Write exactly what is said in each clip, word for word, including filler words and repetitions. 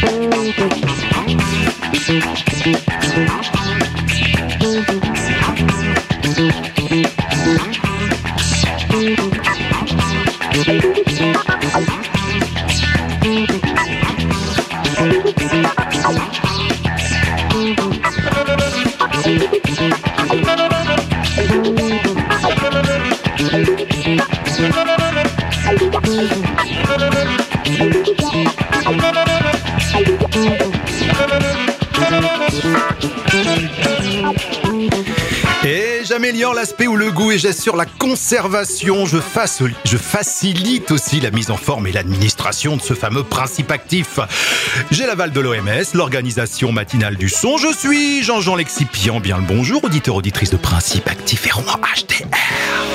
Et j'améliore l'aspect ou le goût et j'assure la conservation. Je, fasse, je facilite aussi la mise en forme et l'administration de ce fameux principe actif. J'ai l'aval de l'O M S, l'organisation matinale du son. Je suis Jean-Jean Lexipian. Bien le bonjour, auditeur, auditrice de Principe Actif et Rouen H D R.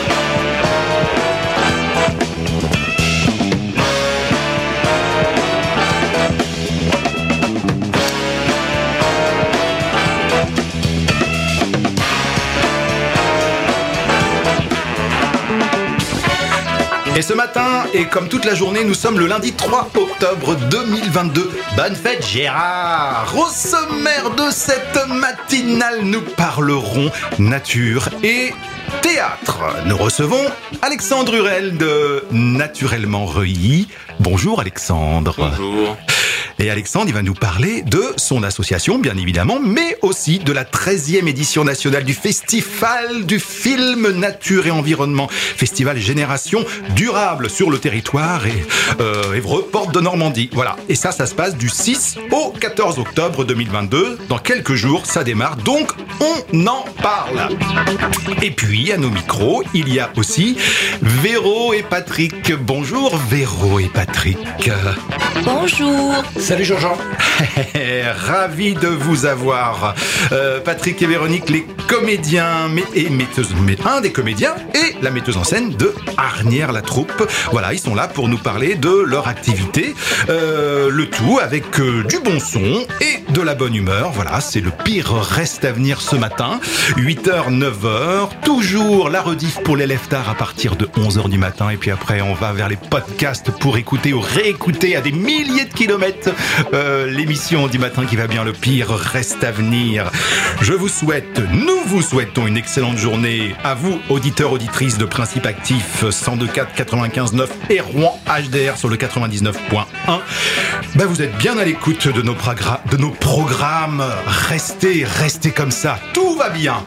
Et ce matin, et comme toute la journée, nous sommes le lundi trois octobre deux mille vingt-deux. Bonne fête Gérard! Au sommaire de cette matinale, nous parlerons nature et théâtre. Nous recevons Alexandre Hurel de Naturellement Reuilly. Bonjour Alexandre. Bonjour. Et Alexandre, il va nous parler de son association, bien évidemment, mais aussi de la treizième édition nationale du Festival du film Nature et Environnement. Festival Génération Durable sur le territoire et euh, Évreux, Porte de Normandie. Voilà. Et ça, ça se passe du six au quatorze octobre deux mille vingt-deux. Dans quelques jours, ça démarre. Donc, on en parle. Et puis, à nos micros, il y a aussi Véro et Patrick. Bonjour Véro et Patrick. Bonjour. Salut Jean-Jean. Ravi de vous avoir. Euh, Patrick et Véronique, les comédiens mais, et metteuses, mais, un des comédiens et la metteuse en scène de Harnières la troupe. Voilà, ils sont là pour nous parler de leur activité. Euh, le tout avec euh, du bon son et de la bonne humeur. Voilà, c'est le pire reste à venir ce matin. huit heures, neuf heures. Toujours la rediff pour l'élève tard à partir de onze heures du matin. Et puis après, on va vers les podcasts pour écouter ou réécouter à des milliers de kilomètres euh, l'émission du matin qui va bien, le pire reste à venir. Je vous souhaite, nous vous souhaitons une excellente journée à vous, auditeurs, auditrices de Principe Actif cent deux virgule quatre, quatre-vingt-quinze virgule neuf et Rouen H D R sur le quatre-vingt-dix-neuf virgule un. Ben vous êtes bien à l'écoute de nos, progra- de nos programmes. Restez, restez comme ça, tout va bien.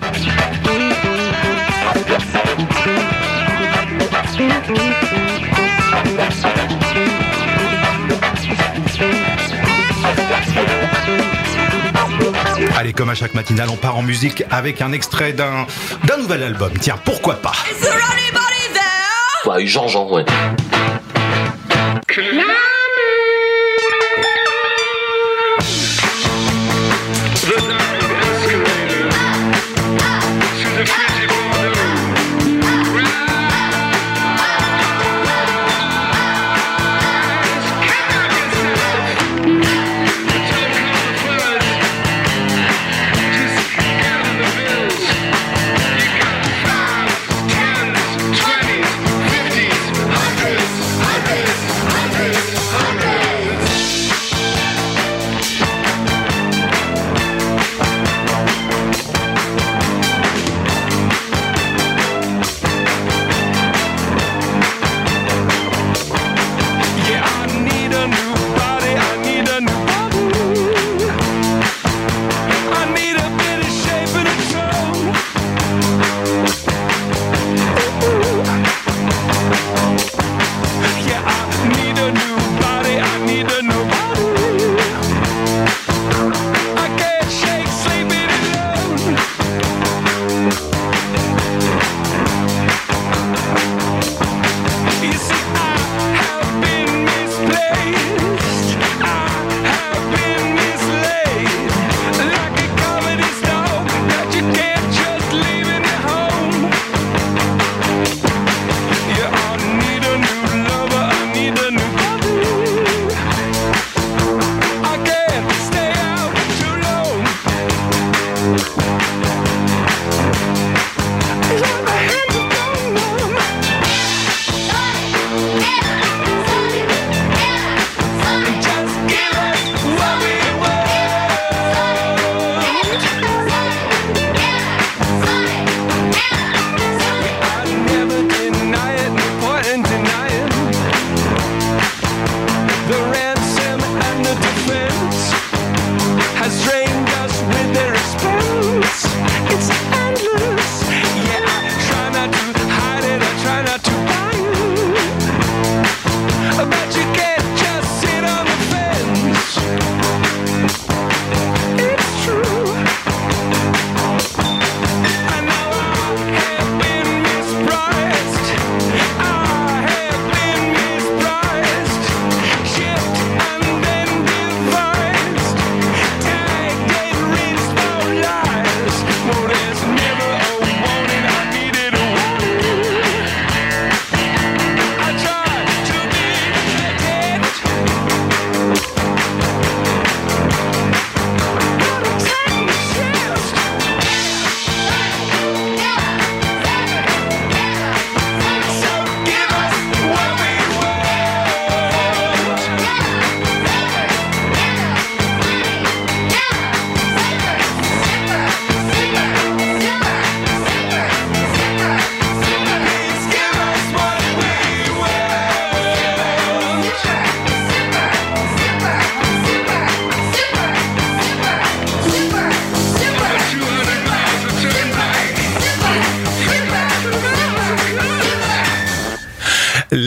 Allez, comme à chaque matinale, on part en musique avec un extrait d'un, d'un nouvel album. Tiens, pourquoi pas? Ouais, Jean-Jean, ouais. Hundreds, hundreds, hundreds.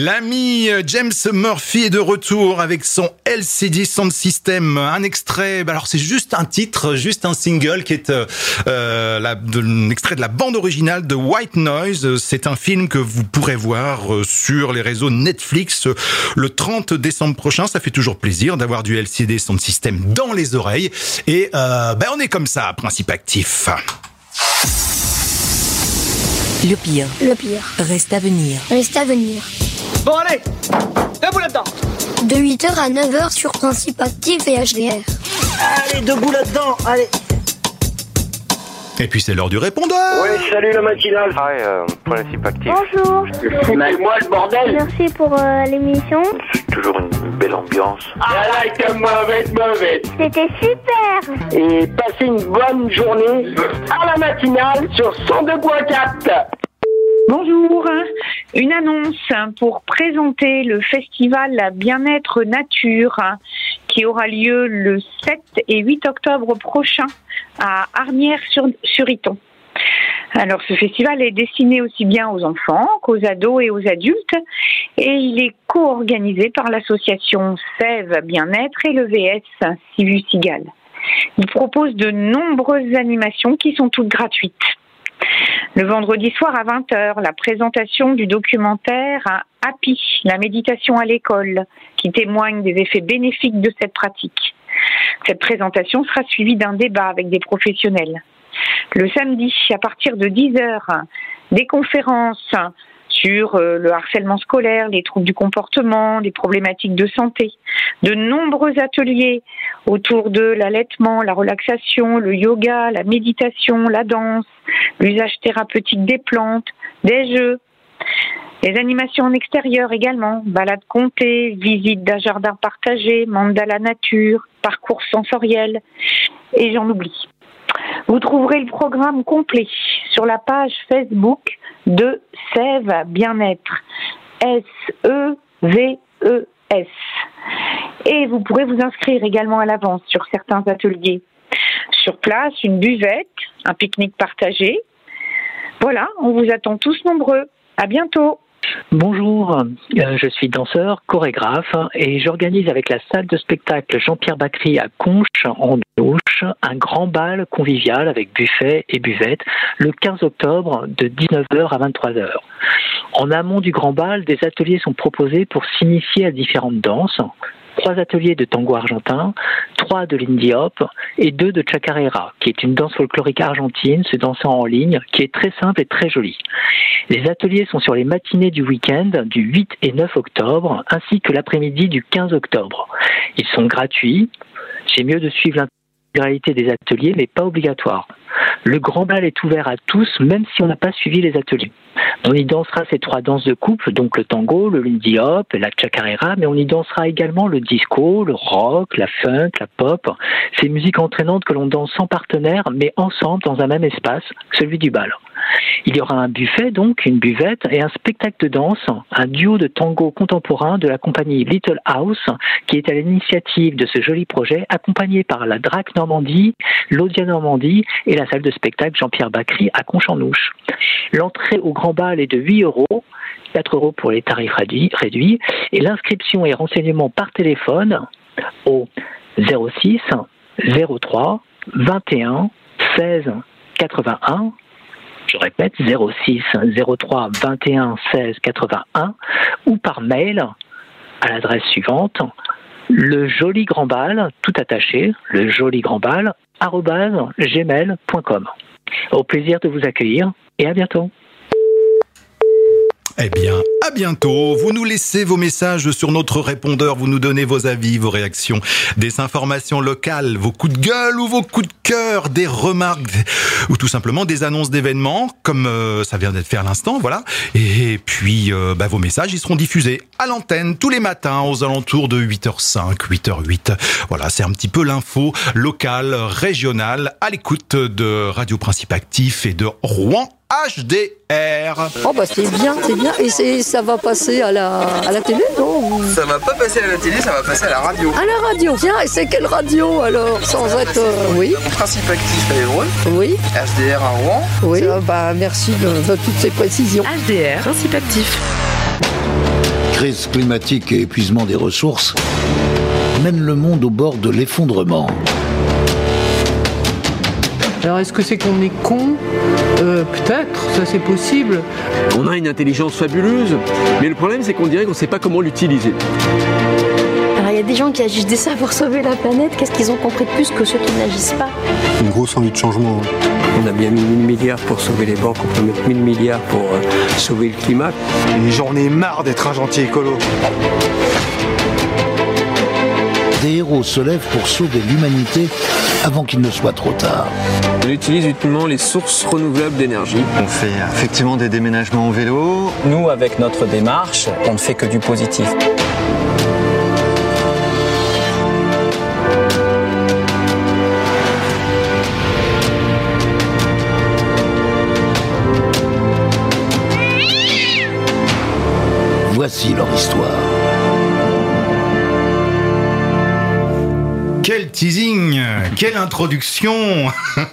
L'ami James Murphy est de retour avec son L C D Sound System. Un extrait, alors c'est juste un titre, juste un single qui est euh, la, de, un extrait de la bande originale de White Noise. C'est un film que vous pourrez voir sur les réseaux Netflix le trente décembre prochain. Ça fait toujours plaisir d'avoir du L C D Sound System dans les oreilles. Et euh, ben on est comme ça, Principe Actif. Le pire. Le pire. Reste à venir. Reste à venir. Bon allez, debout là-dedans. De huit heures à neuf heures sur Principe Actif et H D R. Allez, debout là-dedans, allez. Et puis c'est l'heure du répondeur. Oui, salut la matinale. Hi, euh, Principe Actif. Bonjour. C'est moi le bordel. Merci pour euh, l'émission. C'est toujours une belle ambiance. I like a mauvaise mauvaise. C'était super. Et passez une bonne journée à la matinale sur cent deux point quatre. Bonjour, une annonce pour présenter le festival Bien-être Nature qui aura lieu le sept et huit octobre prochain à Arnières-sur-Iton. Alors ce festival est destiné aussi bien aux enfants qu'aux ados et aux adultes et il est co-organisé par l'association Sève Bien-être et le V S Sivu Sigal. Il propose de nombreuses animations qui sont toutes gratuites. Le vendredi soir à vingt heures, la présentation du documentaire Happy, la méditation à l'école, qui témoigne des effets bénéfiques de cette pratique. Cette présentation sera suivie d'un débat avec des professionnels. Le samedi, à partir de dix heures, des conférences sur le harcèlement scolaire, les troubles du comportement, les problématiques de santé. De nombreux ateliers autour de l'allaitement, la relaxation, le yoga, la méditation, la danse, l'usage thérapeutique des plantes, des jeux. Les animations en extérieur également, balades comptées, visites d'un jardin partagé, mandala nature, parcours sensoriel, et j'en oublie. Vous trouverez le programme complet sur la page Facebook de Sève Bien-être, S E V E S. Et vous pourrez vous inscrire également à l'avance sur certains ateliers. Sur place, une buvette, un pique-nique partagé. Voilà, on vous attend tous nombreux. À bientôt. Bonjour, euh, je suis danseur, chorégraphe et j'organise avec la salle de spectacle Jean-Pierre Bacry à Conches, en Ouche, un grand bal convivial avec buffet et buvette le quinze octobre de dix-neuf heures à vingt-trois heures. En amont du grand bal, des ateliers sont proposés pour s'initier à différentes danses. Trois ateliers de tango argentin, trois de l'indie hop et deux de chacarera, qui est une danse folklorique argentine se dansant en ligne, qui est très simple et très jolie. Les ateliers sont sur les matinées du week-end du huit et neuf octobre, ainsi que l'après-midi du quinze octobre. Ils sont gratuits. C'est mieux de suivre l'intégralité des ateliers, mais pas obligatoire. Le grand bal est ouvert à tous, même si on n'a pas suivi les ateliers. On y dansera ces trois danses de couple, donc le tango, le lindy hop et la chacarera, mais on y dansera également le disco, le rock, la funk, la pop. Ces musiques entraînantes que l'on danse sans partenaire, mais ensemble dans un même espace, celui du bal. Il y aura un buffet, donc une buvette, et un spectacle de danse, un duo de tango contemporain de la compagnie Little House, qui est à l'initiative de ce joli projet, accompagné par la D R A C Normandie, l'Audia Normandie et la salle de spectacle Jean-Pierre Bacry à Conches-en-Ouche. L'entrée au grand bal est de huit euros, quatre euros pour les tarifs réduits, et l'inscription et renseignements par téléphone au zéro six zéro trois vingt et un seize quatre-vingt-un. Je répète, zéro six zéro trois vingt et un seize quatre-vingt-un ou par mail à l'adresse suivante, le joli grand bal, tout attaché, le joli grand bal, arobase gmail point com. Au plaisir de vous accueillir et à bientôt. Eh bien, à bientôt. Vous nous laissez vos messages sur notre répondeur, vous nous donnez vos avis, vos réactions, des informations locales, vos coups de gueule ou vos coups de cœur, des remarques ou tout simplement des annonces d'événements, comme euh, ça vient d'être fait à l'instant, voilà. Et puis, euh, bah, vos messages, ils seront diffusés à l'antenne tous les matins aux alentours de huit heures cinq, huit heures huit. Voilà, c'est un petit peu l'info locale, régionale, à l'écoute de Radio Principe Actif et de Rouen H D R. Oh bah c'est bien, c'est bien. Et c'est, ça va passer à la, à la télé, non? Ça va pas passer à la télé, ça va passer à la radio. À la radio, tiens, et c'est quelle radio alors? Sans être... Euh, oui. Principe Actif à Évreux. Oui. H D R à Rouen. Oui. Ça, bah merci de, de toutes ces précisions. H D R, Principe Actif. Crise climatique et épuisement des ressources mènent le monde au bord de l'effondrement. Alors est-ce que c'est qu'on est con ? euh, Peut-être, ça c'est possible. On a une intelligence fabuleuse, mais le problème c'est qu'on dirait qu'on ne sait pas comment l'utiliser. Alors il y a des gens qui agissent ça pour sauver la planète, qu'est-ce qu'ils ont compris de plus que ceux qui n'agissent pas ? Une grosse envie de changement. On a bien mis mille milliards pour sauver les banques, on peut mettre mille milliards pour euh, sauver le climat. Et j'en ai marre d'être un gentil écolo. Des héros se lèvent pour sauver l'humanité avant qu'il ne soit trop tard. On utilise uniquement les sources renouvelables d'énergie. On fait effectivement des déménagements en vélo. Nous, avec notre démarche, on ne fait que du positif. Voici leur histoire. Quel teasing, quelle introduction.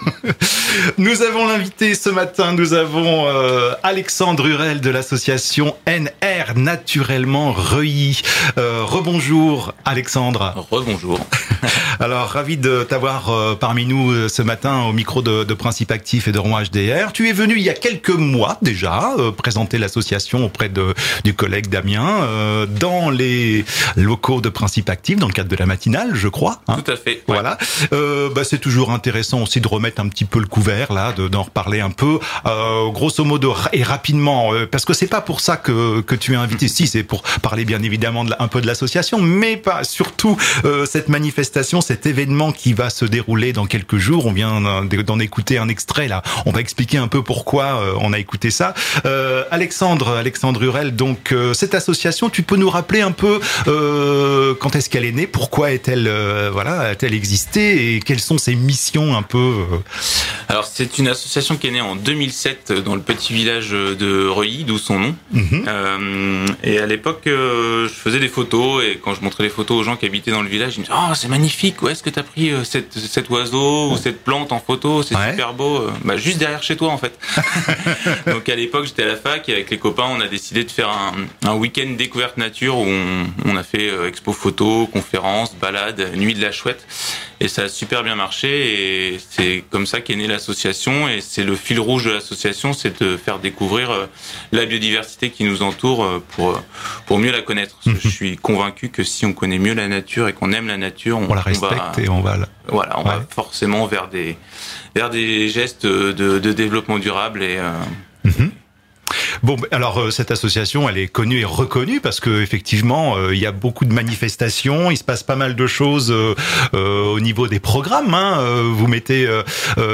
Nous avons l'invité ce matin, nous avons euh, Alexandre Hurel de l'association N R Naturellement Reuilly. Euh, rebonjour Alexandre. Rebonjour. Alors ravi de t'avoir euh, parmi nous ce matin au micro de, de Principe Actif et de Rouen H D R. Tu es venu il y a quelques mois déjà euh, présenter l'association auprès de, du collègue Damien euh, dans les locaux de Principe Actif dans le cadre de la matinale, je crois. Hein. Tout à fait. Ouais. Voilà. Euh, bah, c'est toujours intéressant aussi de remettre un petit peu le couvert là, de, d'en reparler un peu. Euh, grosso modo et rapidement, euh, parce que c'est pas pour ça que que tu es invité. Si, c'est pour parler bien évidemment de la, un peu de l'association, mais pas surtout euh, cette manifestation, cet événement qui va se dérouler dans quelques jours. On vient d'en écouter un extrait là. On va expliquer un peu pourquoi euh, on a écouté ça. Euh, Alexandre, Alexandre Hurel. Donc euh, cette association, tu peux nous rappeler un peu euh, quand est-ce qu'elle est née, pourquoi est-elle euh, voilà a-t-elle existé et quelles sont ses missions un peu euh... Alors c'est une association qui est née en deux mille sept dans le petit village de Reuilly, d'où son nom. Mm-hmm. Euh, et à l'époque, euh, je faisais des photos et quand je montrais les photos aux gens qui habitaient dans le village, ils me disaient « Oh, c'est magnifique, où est-ce que tu as pris euh, cette, cet oiseau ou cette plante en photo, c'est ouais. super beau. » Bah juste derrière chez toi en fait. Donc à l'époque, j'étais à la fac et avec les copains, on a décidé de faire un, un week-end découverte nature où on, on a fait euh, expo photo, conférences, balades, nuit de la chouette. Et ça a super bien marché et c'est comme ça qu'est née l'association et c'est le fil rouge de l'association, c'est de faire découvrir la biodiversité qui nous entoure pour, pour mieux la connaître. Parce que je suis convaincu que si on connaît mieux la nature et qu'on aime la nature, on, on la respecte on va, et on va la... voilà, on ouais. va forcément vers des, vers des gestes de, de développement durable et... Euh, mm-hmm. Bon, alors euh, cette association, elle est connue et reconnue parce que effectivement, euh, il y a beaucoup de manifestations, il se passe pas mal de choses euh, euh, au niveau des programmes. Hein. Euh, vous mettez, euh,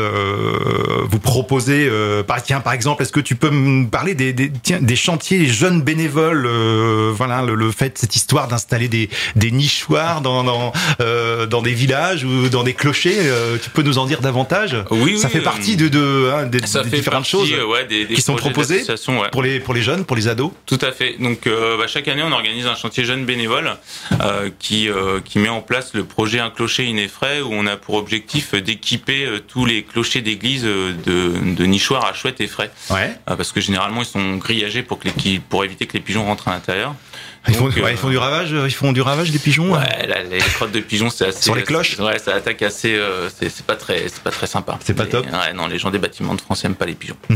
euh, vous proposez, euh, par, tiens, par exemple, est-ce que tu peux me parler des, des, tiens, des chantiers jeunes bénévoles, euh, voilà, le, le fait, cette histoire d'installer des, des nichoirs dans dans, euh, dans des villages ou dans des clochers. Euh, tu peux nous en dire davantage ? Oui, ça oui, fait partie de, de hein, des, ça des fait différentes partie, choses ouais, des, des qui sont proposées. Ouais. Pour les pour les jeunes, pour les ados. Tout à fait. Donc euh, bah, chaque année, on organise un chantier jeunes bénévoles euh, qui euh, qui met en place le projet Un clocher, une effraie, où on a pour objectif d'équiper euh, tous les clochers d'église euh, de, de nichoirs à chouettes et frais. Ouais. Euh, parce que généralement, ils sont grillagés pour que les, pour éviter que les pigeons rentrent à l'intérieur. Ils font, Donc, ouais, euh, ils font du ravage, ils font du ravage des pigeons. Ouais, hein. la, les crottes de pigeons, c'est assez. Sur les cloches. Ouais, ça attaque assez. Euh, c'est, c'est pas très, c'est pas très sympa. C'est pas Mais, top. Ouais, non, les gens des bâtiments de France aiment pas les pigeons. Mm-hmm.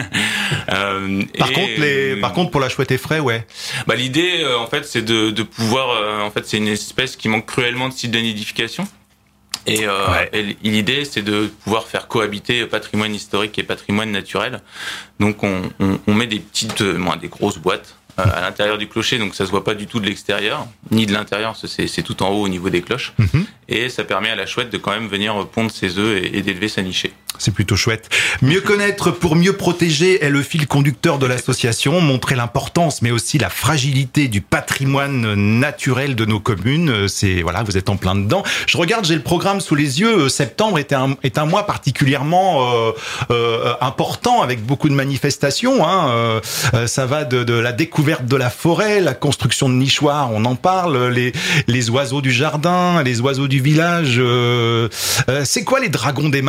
euh, par et, contre, les, par contre, pour la chouette effraie, ouais. Bah l'idée, euh, en fait, c'est de, de pouvoir. Euh, en fait, c'est une espèce qui manque cruellement de sites de nidification. Et, euh, ouais. et l'idée, c'est de pouvoir faire cohabiter patrimoine historique et patrimoine naturel. Donc, on, on, on met des petites, euh, des grosses boîtes euh, à l'intérieur du clocher, donc ça se voit pas du tout de l'extérieur, ni de l'intérieur, c'est, c'est tout en haut au niveau des cloches. Mm-hmm. Et ça permet à la chouette de quand même venir pondre ses œufs et, et d'élever sa nichée. C'est plutôt chouette. Mieux connaître pour mieux protéger est le fil conducteur de l'association. Montrer l'importance, mais aussi la fragilité du patrimoine naturel de nos communes. C'est voilà, vous êtes en plein dedans. Je regarde, j'ai le programme sous les yeux. Septembre est un est un mois particulièrement euh, euh, important avec beaucoup de manifestations. Hein. Euh, ça va de, de la découverte de la forêt, la construction de nichoirs, on en parle. Les les oiseaux du jardin, les oiseaux du village. Euh, euh, c'est quoi les dragons des mares ?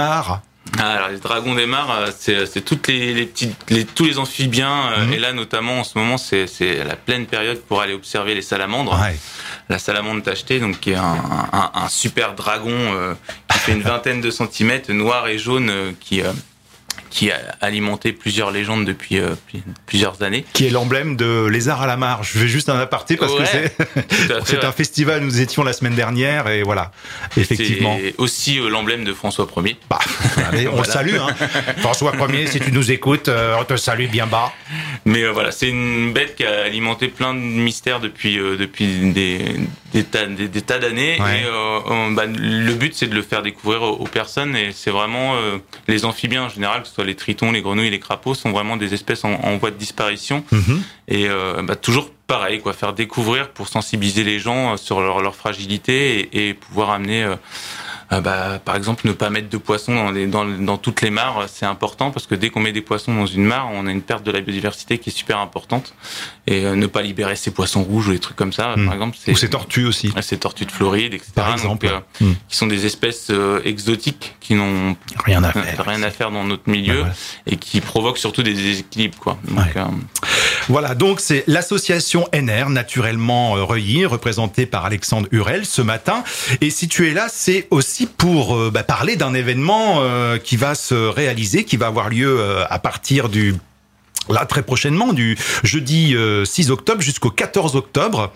Ah, alors les dragons des mares, c'est, c'est toutes les, les petites, les, tous les amphibiens, mmh. et là notamment en ce moment c'est, c'est la pleine période pour aller observer les salamandres. Ouais. La salamandre tachetée, donc qui est un, un, un super dragon euh, qui fait une vingtaine de centimètres, noir et jaune, euh, qui euh, qui a alimenté plusieurs légendes depuis euh, plusieurs années. Qui est l'emblème de Lézard à la mare. Je fais juste un aparté parce ouais, que c'est, fait, c'est ouais. un festival, nous étions la semaine dernière et voilà, effectivement. C'est aussi euh, l'emblème de François Ier. Bah, allez, on voilà. le salue, hein. François Ier, si tu nous écoutes, euh, on te salue bien bas. Mais euh, voilà, c'est une bête qui a alimenté plein de mystères depuis, euh, depuis des, des, tas, des, des tas d'années. Ouais. Et euh, on, bah, le but, c'est de le faire découvrir aux, aux personnes et c'est vraiment euh, les amphibiens en général, que ce soit les tritons, les grenouilles, les crapauds, sont vraiment des espèces en, en voie de disparition. Mmh. Et euh, bah, toujours pareil, quoi, faire découvrir pour sensibiliser les gens sur leur, leur fragilité et, et pouvoir amener... Euh, Euh, bah, par exemple, ne pas mettre de poissons dans, les, dans, dans toutes les mares, c'est important parce que dès qu'on met des poissons dans une mare, on a une perte de la biodiversité qui est super importante. Et euh, ne pas libérer ces poissons rouges ou des trucs comme ça, mmh. par exemple. C'est, ou ces tortues aussi. Ces tortues de Floride, et cetera. Par exemple. Donc, euh, mmh. qui sont des espèces euh, exotiques qui n'ont rien à faire, rien à faire dans notre milieu, bah, ouais. et qui provoquent surtout des déséquilibres, quoi. Donc, ouais. euh... Voilà, donc c'est l'association N R, naturellement Reuilly, représentée par Alexandre Hurel ce matin. Et si tu es là, c'est aussi pour euh, bah, parler d'un événement euh, qui va se réaliser, qui va avoir lieu euh, à partir du là très prochainement, du jeudi euh, six octobre jusqu'au quatorze octobre.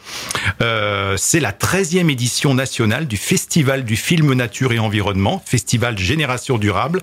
Euh, c'est la treizième édition nationale du Festival du film Nature et Environnement, Festival Génération Durable,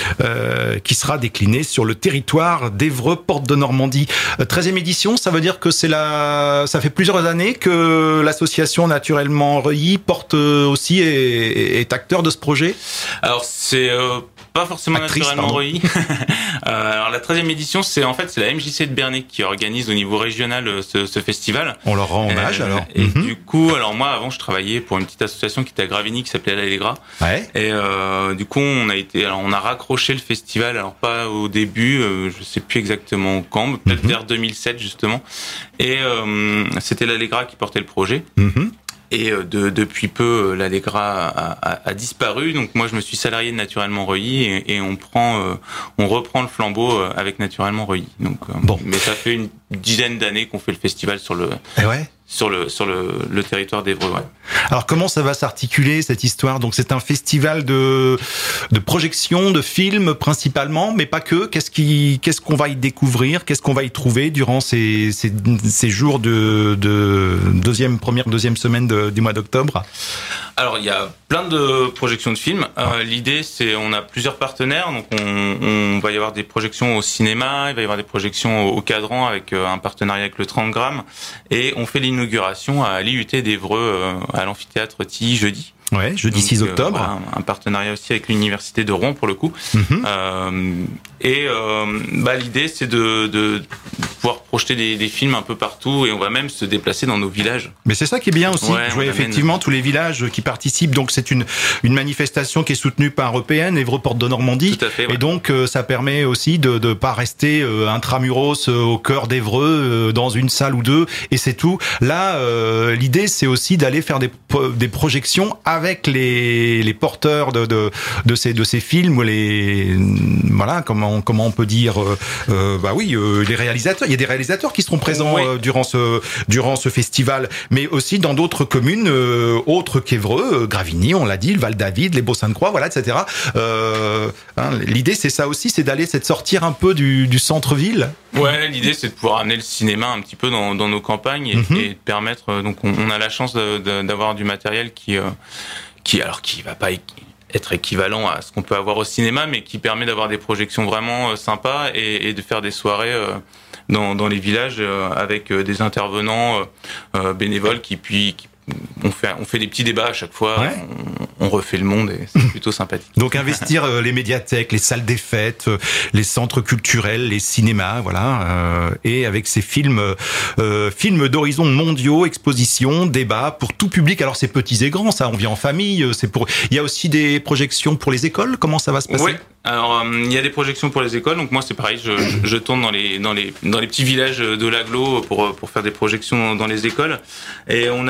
euh, qui sera décliné sur le territoire d'Évreux, Porte de Normandie. Euh, treizième édition, ça veut dire que c'est la, ça fait plusieurs années que l'association Naturellement Reuilly porte aussi et est acteur de ce projet. Alors c'est euh, pas forcément Actrice, Naturellement Reuilly. euh, alors la treizième édition, c'est en fait c'est la M J C de Bernay qui organise au niveau régional ce, ce festival. On leur rend hommage euh, alors. Et mm-hmm. du coup, alors moi avant je travaillais pour une petite association qui était à Gravigny qui s'appelait l'Allegra. Ouais. Et euh, du coup on a été, alors on a raccroché le festival, alors pas au début, euh, je sais plus exactement quand, peut-être mm-hmm. vers deux mille sept justement. Et euh, c'était l'Allegra qui portait le projet. Mm-hmm. Et de, depuis peu, l'Allegra a, a, a disparu. Donc moi, je me suis salarié de Naturellement Reuilly et, et on prend, euh, on reprend le flambeau avec Naturellement Reuilly. Donc euh, bon, mais ça fait une dizaine d'années qu'on fait le festival sur le. Et ouais. Sur le sur le, le territoire d'Évreux. Ouais. Alors comment ça va s'articuler cette histoire ? Donc c'est un festival de de projection de films principalement, mais pas que. Qu'est-ce qui qu'est-ce qu'on va y découvrir ? Qu'est-ce qu'on va y trouver durant ces ces, ces jours de de deuxième première deuxième semaine de, du mois d'octobre ? Alors il y a plein de projections de films. Euh, l'idée c'est on a plusieurs partenaires, donc on, on va y avoir des projections au cinéma, il va y avoir des projections au, au cadran avec euh, un partenariat avec le trente grammes, et on fait l'inauguration à l'I U T d'Évreux euh, à l'amphithéâtre Tilly jeudi. Ouais, jeudi donc, six octobre. Euh, un, un partenariat aussi avec l'université de Rouen pour le coup. Mm-hmm. Euh, et euh, bah, l'idée c'est de, de pouvoir projeter des, des films un peu partout et on va même se déplacer dans nos villages. Mais c'est ça qui est bien aussi. Ouais, je vois effectivement amène... tous les villages qui participent. Donc c'est une une manifestation qui est soutenue par E P N, Évreux Porte de Normandie. Tout à fait. Ouais. Et donc euh, ça permet aussi de de pas rester euh, intramuros euh, au cœur d'Évreux euh, dans une salle ou deux et c'est tout. Là euh, l'idée c'est aussi d'aller faire des des projections avec les les porteurs de de de ces de ces films, les voilà comment comment on peut dire euh, euh, bah oui euh, les réalisateurs. Il y a des réalisateurs qui seront présents oui. euh, durant ce durant ce festival, mais aussi dans d'autres communes euh, autres qu'Évreux, euh, Gravigny, on l'a dit, le Val-David, les Baux-Sainte-Croix, voilà, et cetera. Euh, hein, l'idée c'est ça aussi, c'est d'aller, c'est de sortir un peu du du centre-ville. Ouais, l'idée c'est de pouvoir amener le cinéma un petit peu dans dans nos campagnes et, mm-hmm. et de permettre. Donc on, on a la chance de, de, d'avoir du matériel qui euh, qui alors qui va pas être équivalent à ce qu'on peut avoir au cinéma, mais qui permet d'avoir des projections vraiment euh, sympas et, et de faire des soirées euh, dans dans les villages euh, avec euh, des intervenants euh, euh, bénévoles qui puis qui, on fait on fait des petits débats à chaque fois, ouais. on, on refait le monde et c'est plutôt sympathique. Donc investir euh, les médiathèques, les salles des fêtes, euh, les centres culturels, les cinémas, voilà, euh, et avec ces films euh, films d'horizons mondiaux, expositions, débats pour tout public. Alors c'est petits et grands, ça, on vit en famille, c'est pour. Il y a aussi des projections pour les écoles. Comment ça va se passer ? Oui. Alors euh, il y a des projections pour les écoles. Donc moi c'est pareil, je, je, je tourne dans les dans les dans les petits villages de l'agglo pour pour faire des projections dans les écoles. Et on a aussi des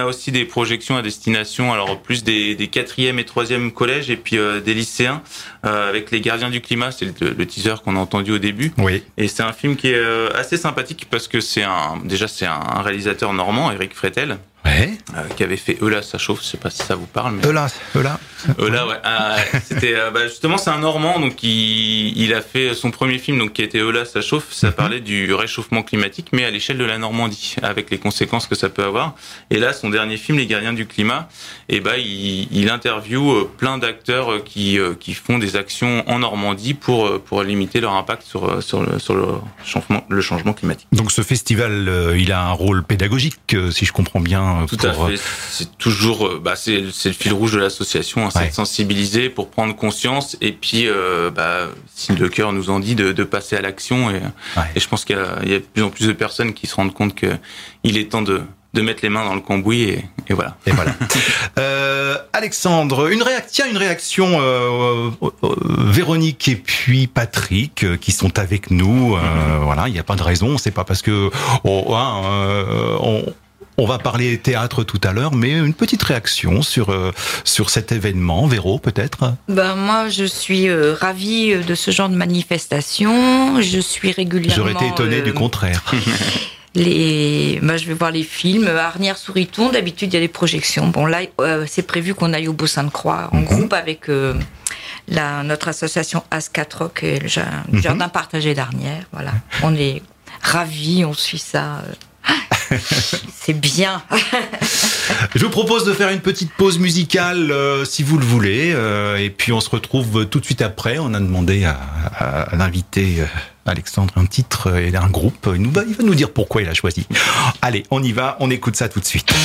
projections à destination, alors plus des, des quatrième et troisième collèges et puis euh, des lycéens, euh, avec Les Gardiens du Climat, c'est le, le teaser qu'on a entendu au début. Oui. Et c'est un film qui est euh, assez sympathique parce que c'est un, déjà c'est un réalisateur normand, Eric Fretel. Ouais. Euh, qui avait fait Eula, ça chauffe, je sais pas si ça vous parle. Mais... Eula, Eula. Eula, ouais. Ah, c'était, euh, bah, justement, c'est un Normand, donc il, il a fait son premier film, donc qui était Eula, ça chauffe. Ça parlait du réchauffement climatique, mais à l'échelle de la Normandie, avec les conséquences que ça peut avoir. Et là, son dernier film, Les Gardiens du Climat, et bah, il, il interviewe plein d'acteurs qui, qui font des actions en Normandie pour, pour limiter leur impact sur, sur, le, sur le changement, le changement climatique. Donc ce festival, euh, il a un rôle pédagogique, euh, si je comprends bien. Tout pour... à fait. C'est toujours, bah, c'est, c'est le fil rouge de l'association, hein, c'est ouais. de sensibiliser pour prendre conscience et puis, euh, bah, si le cœur nous en dit, de, de passer à l'action. Et, ouais. et je pense qu'il y a, il y a de plus en plus de personnes qui se rendent compte que il est temps de de mettre les mains dans le cambouis et, et voilà. Et voilà. euh, Alexandre, une réaction, tiens, une réaction, euh, euh, Véronique et puis Patrick euh, qui sont avec nous. Euh, mm-hmm. Voilà, il n'y a pas de raison. C'est pas parce que oh, hein, euh, on On va parler théâtre tout à l'heure, mais une petite réaction sur euh, sur cet événement, Véro, peut-être. Ben moi, je suis euh, ravie de ce genre de manifestation. Je suis régulièrement. J'aurais été étonné euh, du contraire. Les, ben, je vais voir les films. Arnières-Souris-Tourne, d'habitude il y a des projections. Bon là, euh, c'est prévu qu'on aille au Beau-Sainte-Croix en mm-hmm. groupe avec euh, la notre association As quatre Rock et le jardin mm-hmm. partagé d'Arnières. Voilà, on est ravis, on suit ça. Euh, c'est bien. Je vous propose de faire une petite pause musicale euh, si vous le voulez, euh, et puis on se retrouve tout de suite après. On a demandé à, à, à l'invité euh, Alexandre un titre et un groupe. Il, nous va, il va nous dire pourquoi il a choisi. Allez, on y va, on écoute ça tout de suite.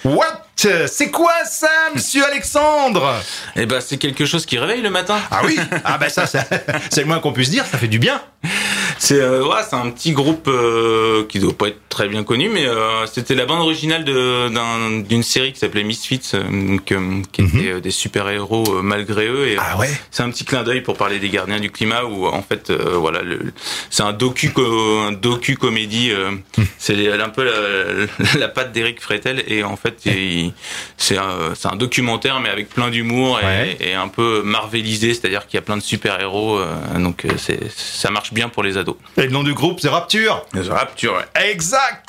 What? C'est quoi ça, monsieur Alexandre? Eh ben, c'est quelque chose qui réveille le matin. Ah oui? Ah ben ça, ça c'est le moins qu'on puisse dire, ça fait du bien. C'est euh, ouais, c'est un petit groupe euh, qui doit pas être très bien connu, mais euh, c'était la bande originale de, d'un, d'une série qui s'appelait Misfits, euh, donc, euh, qui mm-hmm. était euh, des super-héros euh, malgré eux. Et, ah ouais. C'est un petit clin d'œil pour parler des Gardiens du Climat, où en fait, euh, voilà, le, c'est un docu, un docu comédie. Euh, mm. C'est un peu la, la patte d'Éric Frettel, et en fait, il, c'est un, c'est un documentaire, mais avec plein d'humour et, ouais. et un peu marvelisé, c'est-à-dire qu'il y a plein de super-héros, euh, donc c'est, ça marche bien pour les ados. Et le nom du groupe, c'est Rapture. C'est Rapture, ouais. Exact.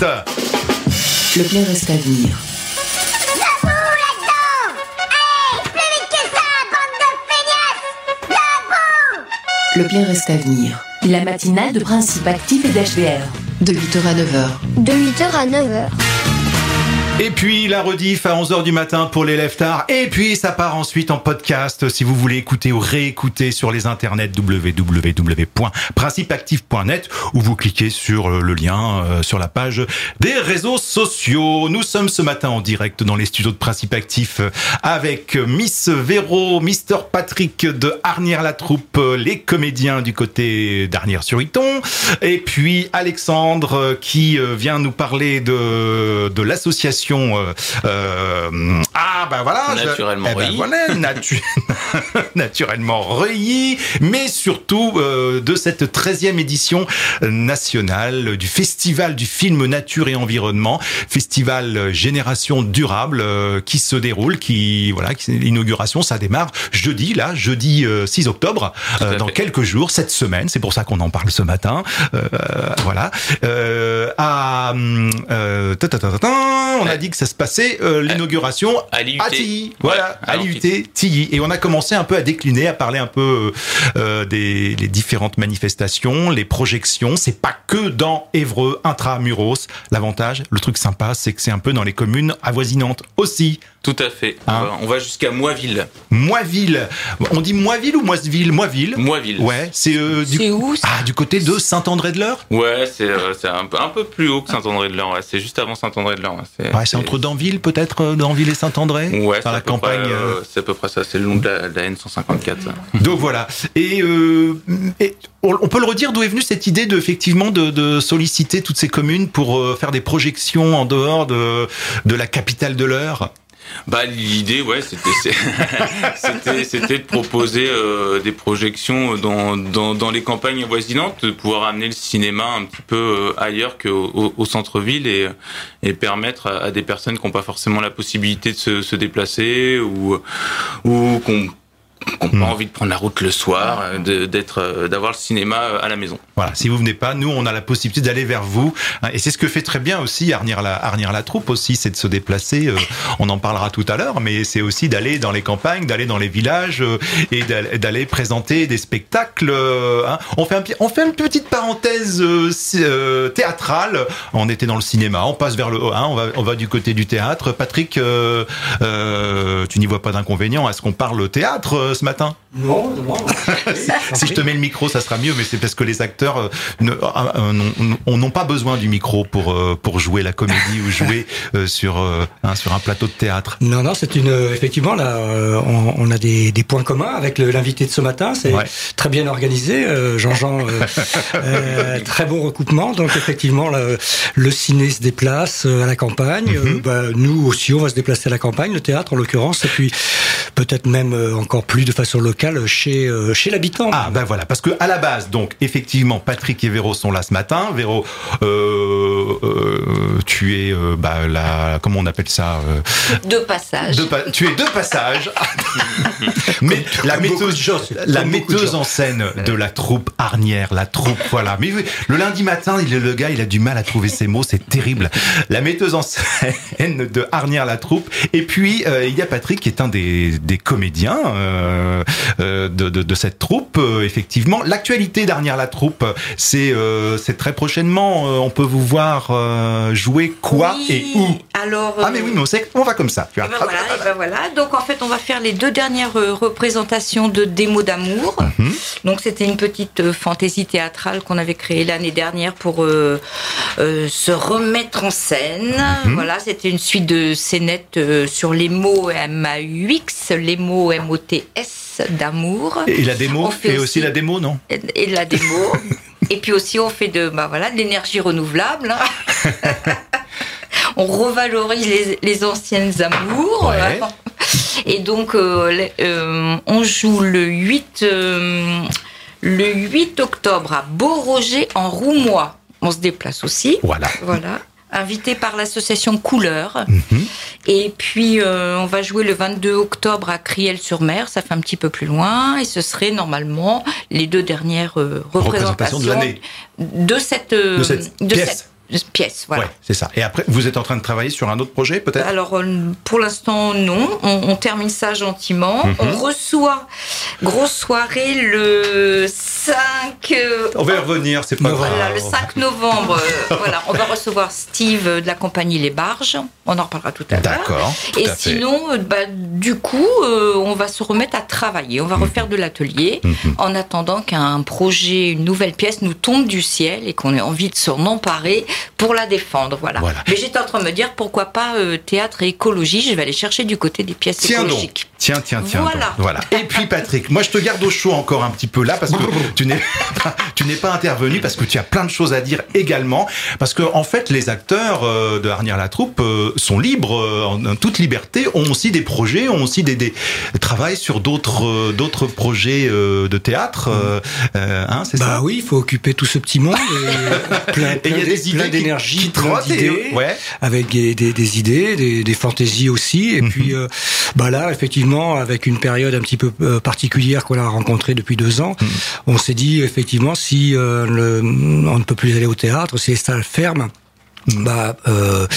Le bien reste à venir. Debout là-dedans! Hey, plus vite que ça, bande de feignasses! Debout! Le bien reste à venir. La matinale de Principe Actif et d'H D R. De huit heures à neuf heures. De huit heures à neuf heures. Et puis la rediff à onze heures du matin pour les lève-tard. Et puis ça part ensuite en podcast si vous voulez écouter ou réécouter sur les internets w w w point principe actif point net ou vous cliquez sur le lien euh, sur la page des réseaux sociaux. Nous sommes ce matin en direct dans les studios de Principe Actif avec Miss Véro, Mister Patrick de Arnières-la-Troupe, les comédiens du côté d'Arnières-sur-Iton, et puis Alexandre qui vient nous parler de, de l'association Euh, euh, ah ben voilà, naturellement je, eh ben reuilli, voilà, natu- naturellement reuilli, mais surtout euh, de cette treizième édition nationale du Festival du film Nature et Environnement, Festival Génération Durable euh, qui se déroule, qui voilà, qui, l'inauguration ça démarre jeudi là, jeudi euh, six octobre, euh, dans quelques jours, cette semaine, c'est pour ça qu'on en parle ce matin, euh, voilà, euh, à euh, on a dit que ça se passait euh, l'inauguration à, à Tilly, voilà, ouais, à l'I U T Tilly, et on a commencé un peu à décliner, à parler un peu euh, des les différentes manifestations, les projections. C'est pas que dans Évreux, intramuros. L'avantage, le truc sympa, c'est que c'est un peu dans les communes avoisinantes aussi. Tout à fait. Hein, on, va, on va jusqu'à Moiville. Moiville. On dit Moiville ou Moiseville? Moiville. Moiville. Ouais. C'est, euh, du... c'est où? Ah, du côté de Saint-André-de-l'Eure. Ouais, c'est, euh, c'est un peu, un peu plus haut que Saint-André-de-l'Eure. Ouais. C'est juste avant Saint-André-de-l'Eure. Ouais. C'est, ouais, c'est, c'est entre Danville, peut-être, euh, Danville et Saint-André. Ouais, dans la campagne. Près, euh, c'est à peu près ça. C'est le long de la, de la N cent cinquante-quatre. Ça. Donc voilà. Et, euh, et on peut le redire, d'où est venue cette idée de effectivement de, de solliciter toutes ces communes pour euh, faire des projections en dehors de de la capitale de l'Eure? Bah l'idée ouais c'était c'était c'était de proposer euh, des projections dans, dans dans les campagnes avoisinantes, de pouvoir amener le cinéma un petit peu euh, ailleurs qu'au au, au centre-ville et et permettre à, à des personnes qui n'ont pas forcément la possibilité de se, se déplacer ou ou qu'on qu'on n'a pas envie de prendre la route le soir, de, d'être, d'avoir le cinéma à la maison. Voilà, si vous venez pas, nous on a la possibilité d'aller vers vous, hein, et c'est ce que fait très bien aussi Arnières-la-Troupe aussi, c'est de se déplacer. Euh, on en parlera tout à l'heure, mais c'est aussi d'aller dans les campagnes, d'aller dans les villages euh, et d'aller, d'aller présenter des spectacles. Euh, hein. On fait un, on fait une petite parenthèse euh, euh, théâtrale. On était dans le cinéma, on passe vers le, hein, on va, on va du côté du théâtre. Patrick, euh, euh, tu n'y vois pas d'inconvénient à ce qu'on parle théâtre euh, ce matin? Non, non. Si je te mets le micro, ça sera mieux, mais c'est parce que les acteurs euh, ne, euh, n'ont, n'ont pas besoin du micro pour euh, pour jouer la comédie ou jouer euh, sur euh, hein, sur un plateau de théâtre. Non, non, c'est une effectivement là, euh, on, on a des, des points communs avec le, l'invité de ce matin. C'est ouais. très bien organisé, euh, Jean-Jean, euh, euh, très bon recoupement. Donc effectivement, le, le ciné se déplace à la campagne. Mm-hmm. Euh, bah, nous aussi, on va se déplacer à la campagne, le théâtre en l'occurrence, et puis peut-être même euh, encore plus de façon locale chez euh, chez l'habitant. Ah ben voilà, parce que à la base, donc effectivement, Patrick et Véro sont là ce matin. Véro, euh, euh, tu es euh, bah la, comment on appelle ça euh, de passage. De pa- tu es de passage. Mais la metteuse, la metteuse en scène de la troupe Arnières, la troupe, voilà. Mais le lundi matin, il, le gars, il a du mal à trouver ses mots, c'est terrible. La metteuse en scène de Arnières, la troupe. Et puis euh, il y a Patrick qui est un des des comédiens. Euh, euh, de, de, de cette troupe, euh, effectivement. L'actualité d'Arnières-la-Troupe, c'est, euh, c'est très prochainement, euh, on peut vous voir euh, jouer jouer quoi oui, et où? Alors, ah mais oui, mais on sait qu'on va comme ça. Tu vois. Et ben voilà, et ben voilà. Donc en fait, on va faire les deux dernières représentations de Démo d'amour. Mm-hmm. Donc c'était une petite euh, fantaisie théâtrale qu'on avait créée l'année dernière pour euh, euh, se remettre en scène. Mm-hmm. Voilà, c'était une suite de scénettes euh, sur les mots M A U X, les mots M O T S d'amour. Et la démo, et aussi, aussi la démo, non? Et, et la démo. Et puis aussi on fait de bah voilà de l'énergie renouvelable. Hein. On revalorise les, les anciennes amours. Ouais. Et donc, euh, euh, on joue le huit, euh, le huit octobre à Beauroger en Roumois. On se déplace aussi. Voilà. Voilà. Invité par l'association Couleur. Mm-hmm. Et puis, euh, on va jouer le vingt-deux octobre à Criel-sur-Mer. Ça fait un petit peu plus loin. Et ce serait normalement les deux dernières euh, représentations de l'année. De cette, euh, de cette de pièce. Cette pièce, voilà. Ouais, c'est ça. Et après, vous êtes en train de travailler sur un autre projet, peut-être? Alors, pour l'instant, non. On, on termine ça gentiment. Mm-hmm. On reçoit grosse soirée le cinq... Euh, on va y revenir, c'est pas grave. Voilà, le cinq novembre, euh, voilà, on va recevoir Steve de la compagnie Les Barges. On en reparlera tout à l'heure. D'accord. Et sinon, euh, bah, du coup, euh, on va se remettre à travailler. On va refaire de l'atelier mm-hmm. en attendant qu'un projet, une nouvelle pièce nous tombe du ciel et qu'on ait envie de s'en emparer pour la défendre, voilà. voilà. Mais j'étais en train de me dire pourquoi pas euh, théâtre et écologie. Je vais aller chercher du côté des pièces tiens écologiques. Donc. Tiens, tiens, tiens. Voilà. Donc. Voilà. Et puis Patrick, moi je te garde au chaud encore un petit peu là parce que tu n'es tu n'es pas intervenu parce que tu as plein de choses à dire également parce que en fait les acteurs euh, de Harnières-la-Troupe euh, sont libres euh, en toute liberté, ont aussi des projets, ont aussi des, des travaillent sur d'autres euh, d'autres projets euh, de théâtre. Euh, euh, hein, c'est bah ça. Oui, il faut occuper tout ce petit monde. Et plein, plein, et il y a des idées d'énergie, qui, qui plein d'idées, ouais. avec des, des, des idées, des, des fantaisies aussi. Et mm-hmm. puis, euh, bah là, effectivement, avec une période un petit peu euh, particulière qu'on a rencontrée depuis deux ans, mm-hmm. on s'est dit effectivement si euh, le, on ne peut plus aller au théâtre, si les salles ferment, mm-hmm. bah euh,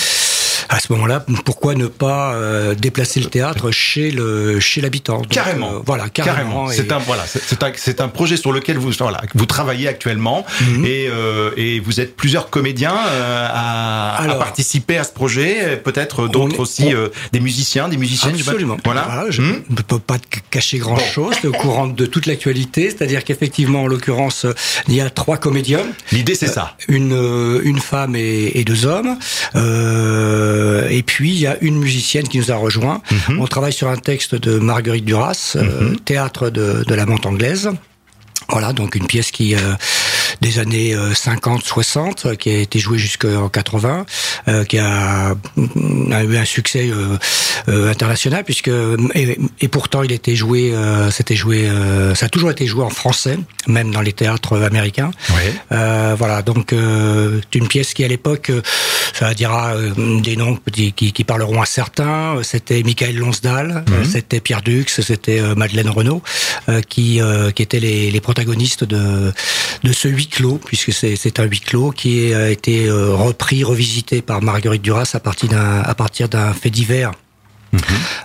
à ce moment-là, pourquoi ne pas euh, déplacer le théâtre chez le chez l'habitant? Donc, Carrément. Euh, voilà, carrément. carrément. C'est un voilà, c'est, c'est un c'est un projet sur lequel vous voilà vous travaillez actuellement mm-hmm. et euh, et vous êtes plusieurs comédiens euh, à, Alors, à participer à ce projet, peut-être d'autres est, aussi on... euh, des musiciens, des musiciennes. Absolument. Voilà. voilà je mm. ne peux pas cacher grand-chose. Bon. Au courant de toute l'actualité, c'est-à-dire qu'effectivement, en l'occurrence, il y a trois comédiens. L'idée, c'est euh, ça. Une une femme et, et deux hommes. Euh, Et puis il y a une musicienne qui nous a rejoint. Mm-hmm. On travaille sur un texte de Marguerite Duras, mm-hmm. euh, théâtre de, de la Menthe anglaise. Voilà, donc une pièce qui euh, des années cinquante soixante, qui a été jouée jusqu'en quatre-vingts, euh, qui a, a eu un succès euh, euh, international puisque et, et pourtant il était joué, euh, c'était joué, euh, ça a toujours été joué en français, même dans les théâtres américains. Ouais. Euh, voilà, donc euh, c'est une pièce qui à l'époque, ça dira euh, des noms qui, qui, qui parleront à certains. C'était Michael Lonsdal, mmh. c'était Pierre Dux, c'était euh, Madeleine Renaud, euh, qui euh, qui étaient les, les protagonistes de de ce huis clos, puisque c'est c'est un huis clos qui a été euh, repris, revisité par Marguerite Duras à partir d'un à partir d'un fait divers. Mmh.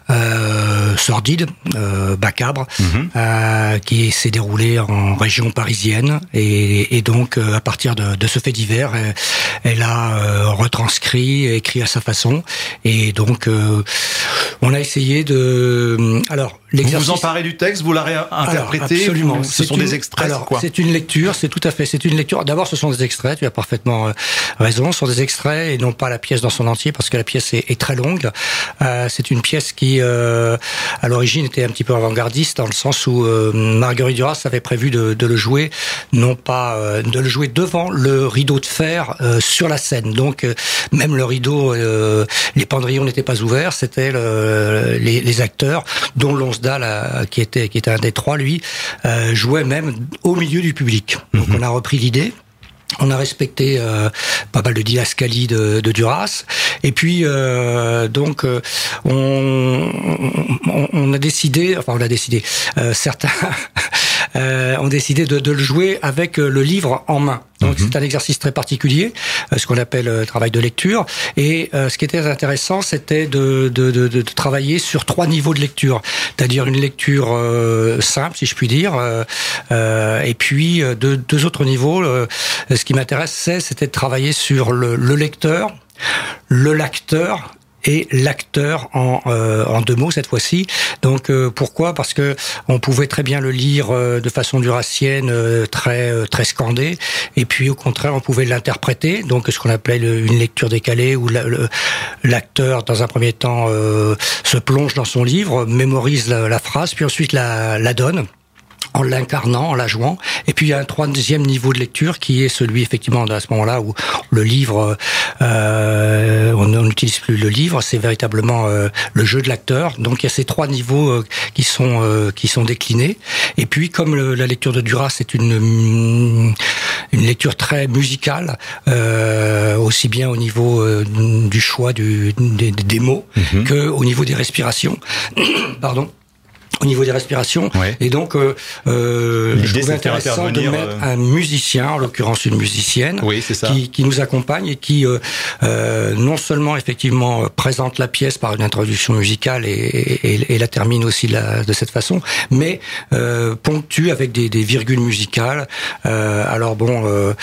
Euh, sordide, euh, macabre, mmh. euh, qui s'est déroulé en région parisienne et, et donc euh, à partir de, de ce fait divers, elle, elle a euh, retranscrit, écrit à sa façon et donc euh, on a essayé de. Alors l'exercice. Vous vous emparez du texte, vous l'avez interprété. Alors, absolument. Vous, ce sont une, des extraits. Alors quoi c'est une lecture, c'est tout à fait. C'est une lecture. D'abord, ce sont des extraits. Tu as parfaitement raison. Ce sont des extraits et non pas la pièce dans son entier parce que la pièce est, est très longue. Euh, c'est une pièce qui, euh, à l'origine, était un petit peu avant-gardiste dans le sens où euh, Marguerite Duras avait prévu de, de le jouer, non pas euh, de le jouer devant le rideau de fer euh, sur la scène. Donc, euh, même le rideau, euh, les pendrillons n'étaient pas ouverts. C'était le, les, les acteurs, dont Lonsdal, euh, qui était qui était un des trois, lui, euh, jouait même au milieu du public. Donc, mmh. on a repris l'idée. On a respecté euh, pas mal de didascalies de, de Duras, et puis euh, donc euh, on, on, on a décidé, enfin on a décidé, euh, certains euh, ont décidé de, de le jouer avec le livre en main. Donc mm-hmm. c'est un exercice très particulier, ce qu'on appelle euh, travail de lecture. Et euh, ce qui était intéressant, c'était de, de, de, de travailler sur trois niveaux de lecture, c'est-à-dire une lecture euh, simple, si je puis dire, euh, euh, et puis deux, deux autres niveaux. Euh, ce qui m'intéressait, c'était de travailler sur le, le lecteur, le lacteur et l'acteur en, euh, en deux mots cette fois-ci. Donc euh, pourquoi ? Parce que on pouvait très bien le lire euh, de façon duracienne, euh, très euh, très scandée, et puis au contraire on pouvait l'interpréter. Donc ce qu'on appelait le, une lecture décalée, où la, le, l'acteur dans un premier temps euh, se plonge dans son livre, mémorise la, la phrase, puis ensuite la, la donne, en l'incarnant, en la jouant. Et puis il y a un troisième niveau de lecture qui est celui effectivement à ce moment-là où le livre, euh, on n'utilise plus le livre, c'est véritablement euh, le jeu de l'acteur. Donc il y a ces trois niveaux euh, qui sont euh, qui sont déclinés. Et puis comme le, la lecture de Duras c'est une une lecture très musicale, euh, aussi bien au niveau euh, du choix du, des, des mots mm-hmm. que au niveau des respirations. Pardon. Au niveau des respirations, ouais. Et donc euh, euh, je trouvais intéressant de mettre euh... un musicien, en l'occurrence une musicienne, oui, c'est ça. Qui, qui nous accompagne et qui euh, euh, non seulement effectivement présente la pièce par une introduction musicale et, et, et la termine aussi de, la, de cette façon, mais euh, ponctue avec des, des virgules musicales. Euh, alors bon, euh,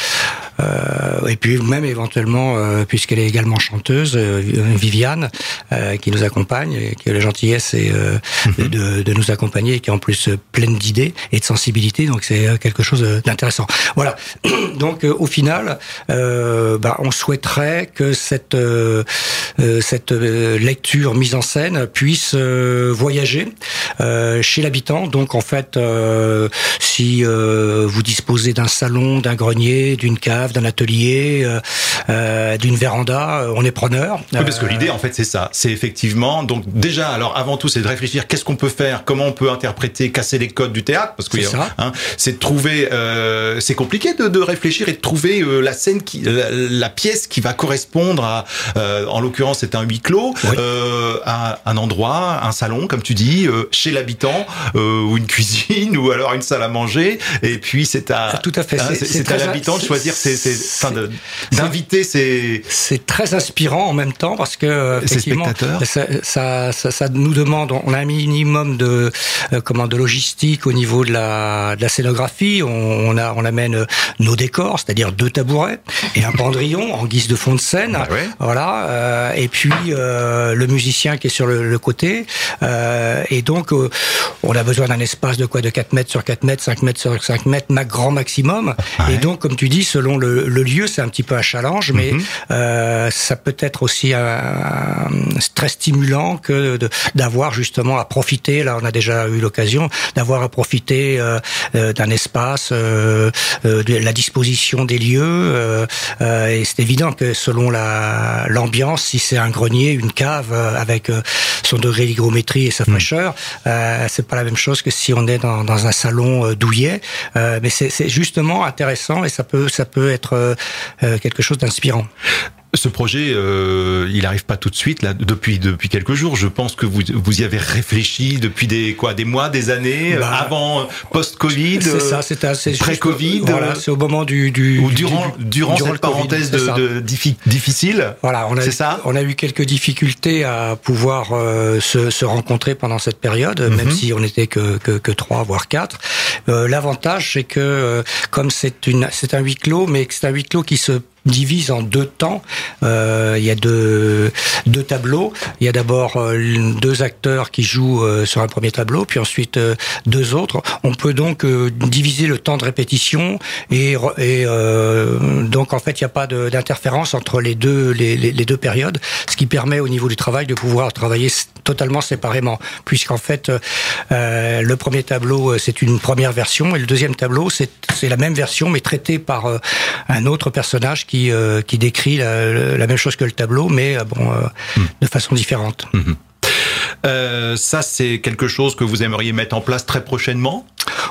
euh, et puis même éventuellement, euh, puisqu'elle est également chanteuse, euh, Viviane, euh, qui nous accompagne, et qui a la gentillesse et, euh, mm-hmm. de, de nous accompagner, et qui est en plus pleine d'idées et de sensibilité, donc c'est quelque chose d'intéressant. Voilà. Donc euh, au final, euh, bah, on souhaiterait que cette euh, cette lecture mise en scène puisse euh, voyager euh, chez l'habitant. Donc en fait, euh, si euh, vous disposez d'un salon, d'un grenier, d'une cave, d'un atelier, euh, euh, d'une véranda, on est preneur. Oui, parce que l'idée en fait c'est ça, c'est effectivement donc déjà alors avant tout c'est de réfléchir qu'est-ce qu'on peut faire, comment on peut interpréter, casser les codes du théâtre, parce que c'est, hein, c'est de trouver, euh, c'est compliqué de, de réfléchir et de trouver euh, la scène qui, la, la pièce qui va correspondre à, euh, en l'occurrence c'est un huis clos, oui. euh, à un endroit, un salon comme tu dis, euh, chez l'habitant, euh, ou une cuisine, ou alors une salle à manger, et puis c'est à, tout à fait, hein, c'est, c'est, c'est à l'habitant de choisir, ses, ses, ses, enfin de, d'inviter ses. C'est très inspirant en même temps parce que effectivement, ça, ça, ça, ça nous demande, on a un minimum de Euh, comment de logistique au niveau de la, de la scénographie. On, on, a, on amène nos décors, c'est-à-dire deux tabourets et un pendrillon en guise de fond de scène. Ah ouais. Voilà. Euh, et puis euh, le musicien qui est sur le, le côté. Euh, et donc euh, on a besoin d'un espace de quoi, de quatre mètres sur quatre mètres, cinq mètres sur cinq mètres, ma grand maximum. Ah ouais. Et donc comme tu dis, selon le, le lieu, c'est un petit peu un challenge, mais mm-hmm. euh, ça peut être aussi un, un très stimulant que de, d'avoir justement à profiter. Là, on a déjà eu l'occasion d'avoir à profiter euh, euh, d'un espace, euh, euh, de la disposition des lieux, euh, euh, et c'est évident que selon la l'ambiance, si c'est un grenier, une cave euh, avec euh, son degré d'hygrométrie et sa fraîcheur, euh, c'est pas la même chose que si on est dans, dans un salon euh, douillet, euh, mais c'est, c'est justement intéressant et ça peut ça peut être euh, quelque chose d'inspirant. Ce projet, euh, il arrive pas tout de suite là. Depuis depuis quelques jours, je pense que vous vous y avez réfléchi depuis des quoi, des mois, des années, bah, avant, post-Covid, c'est ça, c'est assez pré-Covid. Voilà, c'est au moment du du ou durant du, durant, durant cette parenthèse de, de diffi, difficile. Voilà, on a c'est ça. On a eu quelques difficultés à pouvoir euh, se, se rencontrer pendant cette période, mm-hmm. même si on n'était que que que trois voire quatre. Euh, l'avantage, c'est que euh, comme c'est une c'est un huis clos, mais c'est un huis clos qui se divise en deux temps. Euh, il y a deux, deux tableaux. Il y a d'abord euh, deux acteurs qui jouent euh, sur un premier tableau, puis ensuite euh, deux autres. On peut donc euh, diviser le temps de répétition et, et euh, donc en fait il n'y a pas de, d'interférence entre les deux les, les, les deux périodes, ce qui permet au niveau du travail de pouvoir travailler totalement séparément, puisqu'en fait euh, le premier tableau c'est une première version et le deuxième tableau c'est, c'est la même version mais traitée par euh, un autre personnage qui euh, qui décrit la, la même chose que le tableau, mais euh, bon euh, mmh. de façon différente. Mmh. Euh, ça, c'est quelque chose que vous aimeriez mettre en place très prochainement ?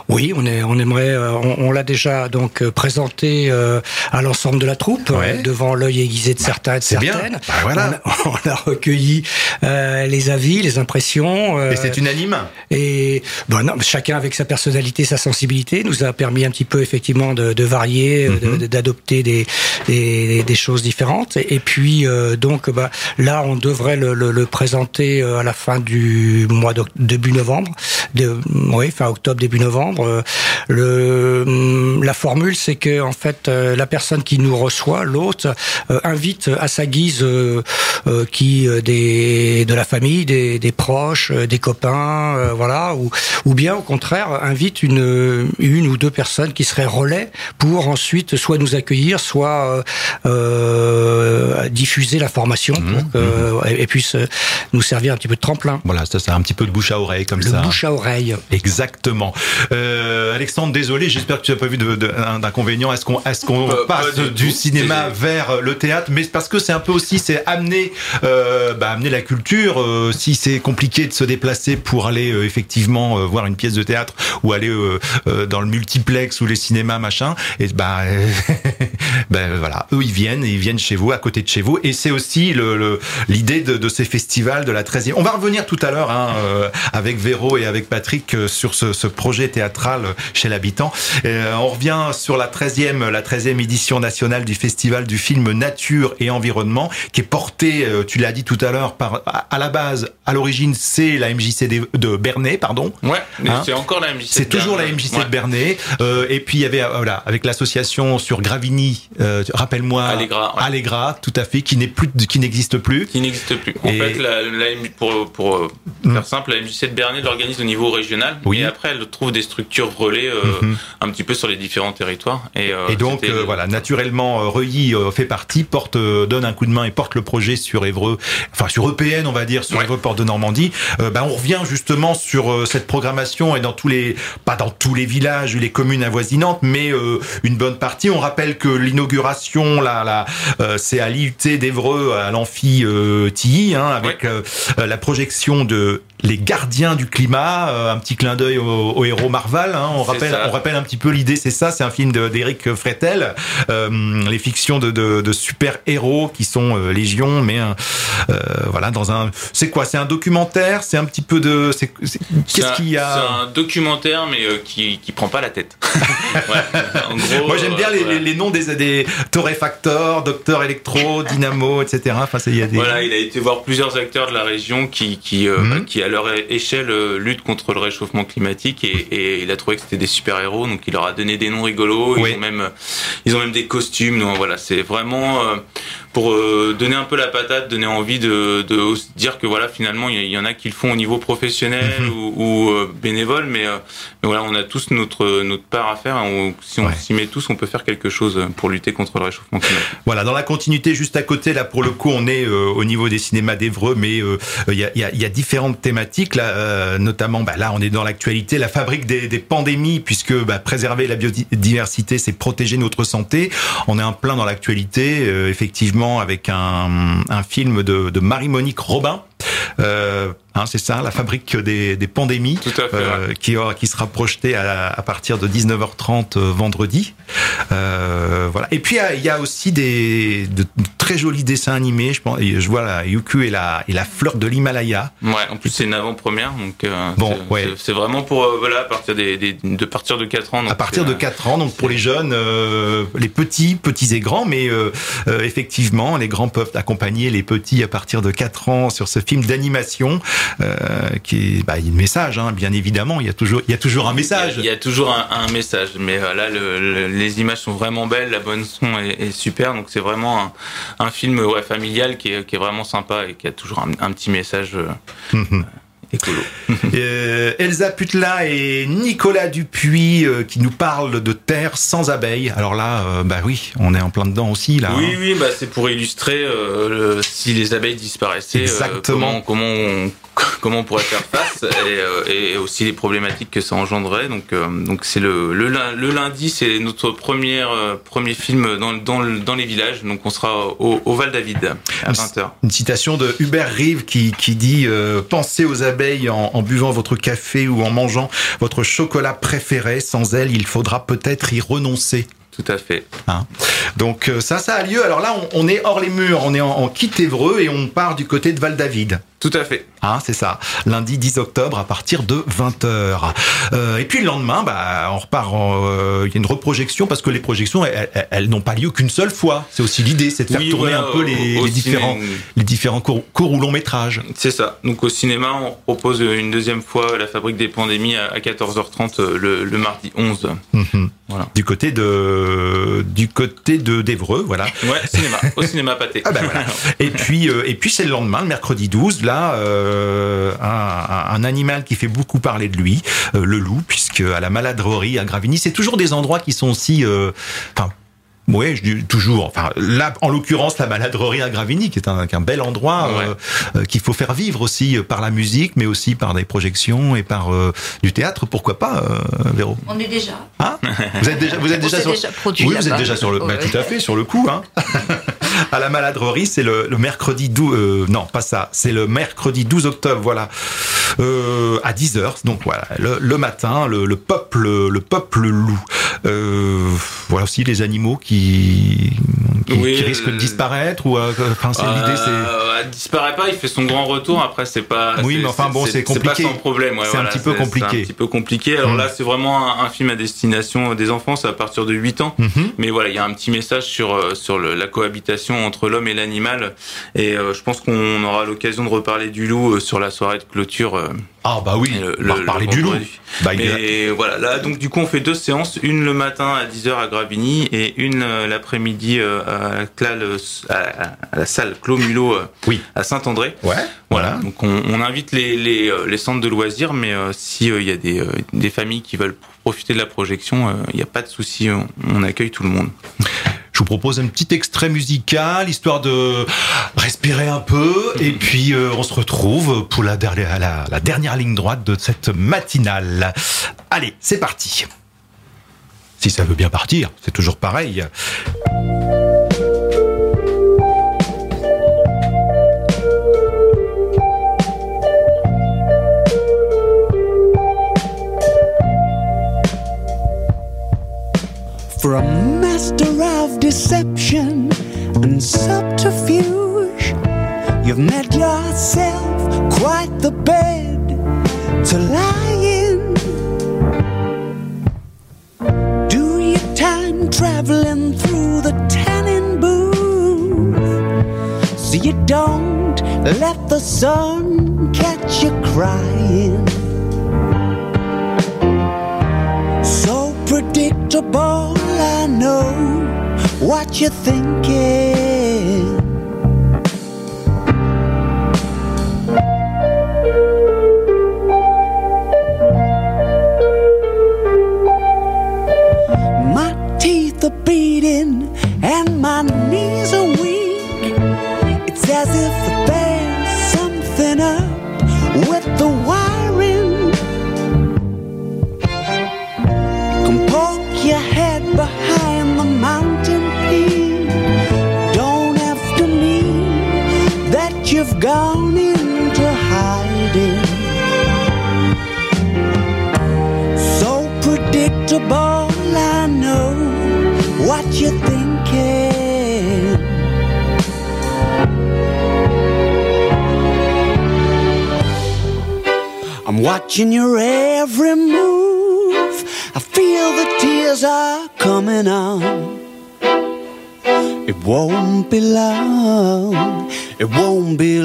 Oui, on, est, on aimerait, on, on l'a déjà donc présenté euh, à l'ensemble de la troupe, ouais. euh, devant l'œil aiguisé de certains et de C'est certaines. Bien. Bah, voilà. on, a, on a recueilli euh, les avis, les impressions. Euh, et c'est unanime. Et ben non, chacun avec sa personnalité, sa sensibilité, nous a permis un petit peu effectivement de, de varier, mm-hmm. de, d'adopter des, des, des choses différentes. Et, et puis euh, donc bah, là, on devrait le, le, le présenter à la fin du mois de début novembre. De, oui, fin octobre, début novembre. Le, la formule, c'est que en fait, la personne qui nous reçoit, l'hôte, euh, invite à sa guise euh, euh, qui euh, des de la famille, des, des proches, euh, des copains, euh, voilà, ou ou bien au contraire invite une une ou deux personnes qui seraient relais pour ensuite soit nous accueillir, soit euh, euh, diffuser la formation mmh, pour qu'elle mmh. puisse nous servir un petit peu de tremplin. Voilà, ça c'est un petit peu de bouche à oreille comme le ça. Bouche à oreille. Exactement. Euh, Alexandre, désolé, j'espère que tu n'as pas vu de, de, d'inconvénient. Est-ce qu'on, est-ce qu'on euh, passe du tout. cinéma c'est... vers le théâtre? Mais parce que c'est un peu aussi, c'est amener, euh, bah, amener la culture. Euh, si c'est compliqué de se déplacer pour aller euh, effectivement euh, voir une pièce de théâtre ou aller euh, euh, dans le multiplex ou les cinémas machin, et bah, euh, bah voilà, eux ils viennent, et ils viennent chez vous, à côté de chez vous, et c'est aussi le, le l'idée de, de ces festivals de la treizième. On va revenir tout à l'heure hein, euh, avec Véro et avec Patrick euh, sur ce, ce projet théâtral chez l'habitant. Euh, on revient sur la treizième, la treizième édition nationale du festival du film Nature et Environnement, qui est porté, euh, tu l'as dit tout à l'heure, par à, à la base, à l'origine, c'est la M J C de, de Bernay, pardon. Ouais, hein c'est encore la M J C. C'est de toujours Bernay. La M J C ouais. de Bernay. Euh, et puis il y avait voilà avec l'association sur Gravigny, euh, rappelle-moi. Allegra. Ouais. Allegra, tout à fait, qui n'est plus, qui n'existe plus. Qui n'existe plus. En et... fait, la, la, pour pour mmh. faire simple, la M J C de Bernay l'organise au niveau régional. Oui. Et après, elle trouve des structures relais euh, mmh. un petit peu sur les différents territoires. Et, euh, et donc euh, voilà, naturellement, euh, Reuilly euh, fait partie, porte, euh, donne un coup de main et porte le projet sur Évreux, enfin sur E P N, on va dire, sur ouais. Évreux Porte de Normandie. Euh, bah, on revient justement sur euh, cette programmation et dans tous les, pas dans tous les villages ou les communes avoisinantes, mais euh, une bonne partie. On rappelle que l'inauguration, là, là, euh, c'est à l'I U T d'Évreux, à l'amphi euh, Tilly, hein, avec ouais. euh, la projection de Les Gardiens du Climat, euh, un petit clin d'œil au, au héros Marval. Hein, on rappelle, on rappelle un petit peu l'idée. C'est ça, c'est un film de, d'Éric Frettel, euh, les fictions de, de, de super héros qui sont euh, légion, mais euh, voilà dans un. C'est quoi? C'est un documentaire. C'est un petit peu de. C'est, c'est, qu'est-ce qu'il y a? C'est un documentaire, mais euh, qui qui prend pas la tête. ouais, en gros, moi j'aime bien euh, les, voilà. les, les noms des des Torréfacteurs, Docteur Electro, Dynamo, et cetera. Enfin, il y a des. Voilà, il a été voir plusieurs acteurs de la région qui qui euh, mmh. qui à leur échelle euh, luttent contre le réchauffement climatique et, et il a trouvé que c'était des super héros, donc il leur a donné des noms rigolos. Ils oui. ont même ils ont même des costumes. Donc voilà, c'est vraiment euh, pour euh, donner un peu la patate, donner envie de, de dire que voilà, finalement il y, y en a qui le font au niveau professionnel mmh. ou, ou euh, bénévole, mais, euh, mais voilà, on a tous notre notre part à faire. On, si on ouais. s'y met tous, on peut faire quelque chose pour lutter contre le réchauffement climatique. Voilà, dans la continuité, juste à côté, là pour le coup, on est euh, au niveau des cinémas d'Évreux, mais il euh, y, a, y, a, y a différentes thématiques là, euh, notamment bah, là on est dans l'actualité, la fabrique des, des pandémies, puisque bah, préserver la biodiversité, c'est protéger notre santé. On est en plein dans l'actualité, euh, effectivement, avec un, un film de, de Marie-Monique Robin. Euh, hein, c'est ça, la fabrique des, des pandémies, Tout à fait, euh, ouais. qui, qui sera projetée à, à partir de dix-neuf heures trente euh, vendredi. Euh, voilà. Et puis il y, y a aussi des de très jolis dessins animés. Je pense, je vois la Yuku et la et la fleur de l'Himalaya. Ouais. En plus c'est une avant-première, donc euh, bon, c'est, ouais. c'est, c'est vraiment pour euh, voilà à partir des, des de partir de quatre ans. Donc à partir de quatre ans, donc c'est... pour les jeunes, euh, les petits, petits et grands, mais euh, euh, effectivement les grands peuvent accompagner les petits à partir de quatre ans sur ce film d'animation euh, qui est bah, il y a un message, hein, bien évidemment. Il y a toujours il y a toujours un message. Il y a, il y a toujours un, un message, mais euh, là le, le, les images sont vraiment belles, la bonne son est, est super, donc c'est vraiment un, un film ouais, familial qui est, qui est vraiment sympa et qui a toujours un, un petit message euh, mmh. écolo. euh, Elsa Putla et Nicolas Dupuis euh, qui nous parlent de terre sans abeilles. Alors là, euh, bah oui, on est en plein dedans aussi là. Oui, hein. oui, bah c'est pour illustrer euh, le, si les abeilles disparaissaient. Exactement. Euh, comment, comment on comment on pourrait faire face et, euh, et aussi les problématiques que ça engendrerait. Donc, euh, donc c'est le, le, le lundi, c'est notre premier, euh, premier film dans, dans, dans les villages. Donc on sera au, au Val-David à vingt heures. Une citation de Hubert Reeves qui, qui dit euh, « Pensez aux abeilles en, en buvant votre café ou en mangeant votre chocolat préféré. Sans elles, il faudra peut-être y renoncer. » Tout à fait. Hein, donc ça, ça a lieu. Alors là, on, on est hors les murs, on est en, en Quitte-Évreux et on part du côté de Val-David. Tout à fait. Hein, c'est ça. Lundi dix octobre à partir de vingt heures. Euh, et puis le lendemain, bah, on repart. Il euh, y a une reprojection parce que les projections, elles, elles, elles n'ont pas lieu qu'une seule fois. C'est aussi l'idée, c'est de faire oui, tourner voilà, un peu les, au, au les différents, ciné... les différents courts, courts ou longs métrages. C'est ça. Donc au cinéma, on propose une deuxième fois La Fabrique des Pandémies à quatorze heures trente le, le mardi onze. Mmh. Voilà. Du côté de du côté de d'Évreux, voilà. Ouais, cinéma, au cinéma Pâté. Ah ben voilà. Et puis euh, et puis c'est le lendemain, le mercredi douze, là euh, un, un animal qui fait beaucoup parler de lui, euh, le loup, puisque à la Maladrerie à Gravigny, c'est toujours des endroits qui sont aussi euh, enfin oui, je dis toujours. Enfin, là, en l'occurrence, la Maladrerie à Gravigny, qui est un, un bel endroit ouais. euh, qu'il faut faire vivre aussi par la musique, mais aussi par des projections et par euh, du théâtre. Pourquoi pas, euh, Véro ? On est déjà. Hein ? Vous êtes déjà, vous êtes déjà sur. Déjà produit oui, là-bas. vous êtes déjà sur le. Ouais. Bah, tout à fait, sur le coup. Hein. À la Maladrerie, c'est le, le mercredi douze. Euh, non, pas ça. C'est le mercredi douze octobre. Voilà. Euh, à dix heures. Donc voilà, le, le matin, le, le peuple, le peuple loup. Euh, voilà aussi les animaux qui Qui, qui, oui, qui risque de disparaître ou euh, enfin c'est euh, l'idée c'est elle disparaît pas, il fait son grand retour après c'est pas oui c'est, mais enfin bon c'est, c'est compliqué c'est pas sans problème ouais, c'est voilà, un petit peu c'est, compliqué c'est un petit peu compliqué alors mmh. là c'est vraiment un, un film à destination des enfants, c'est à partir de huit ans mmh. mais voilà il y a un petit message sur sur le, la cohabitation entre l'homme et l'animal et euh, je pense qu'on aura l'occasion de reparler du loup euh, sur la soirée de clôture euh, ah bah oui le, on va reparler du loup bah, mais a... voilà là donc du coup on fait deux séances, une le matin à dix heures à Gravigny et une euh, l'après-midi euh, à, la clale, à, à la salle Claude Mulot euh, oui. à Saint-André. Ouais. Voilà. Donc on, on invite les, les, les centres de loisirs, mais euh, si il euh, y a des, euh, des familles qui veulent profiter de la projection, il euh, n'y a pas de souci, on, on accueille tout le monde. Je vous propose un petit extrait musical, histoire de respirer un peu, et puis euh, on se retrouve pour la dernière, la, la dernière ligne droite de cette matinale. Allez, c'est parti. Si ça veut bien partir, c'est toujours pareil. For a master of deception and subterfuge, you've made yourself quite the bed to lie in. Do your time traveling through the tanning booth, so you don't let the sun catch you crying. So predictable, I know what you're thinking. My teeth are beating and my knees are weak. It's as if there's something up with the wiring. Come poke your head behind the mountain peak. Don't have to mean that you've gone into hiding. So predictable, I know what you're thinking. I'm watching your every move. I feel the tears are coming on. It won't be long. It won't be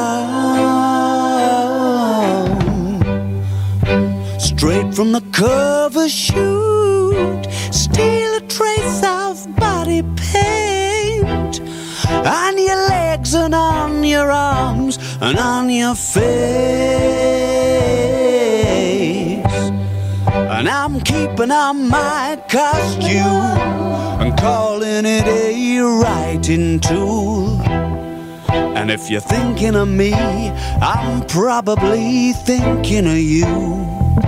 long. Straight from the cover shoot, still a trace of body paint on your legs and on your arms and on your face. And I'm keeping on my costume and calling it a writing tool. And if you're thinking of me, I'm probably thinking of you.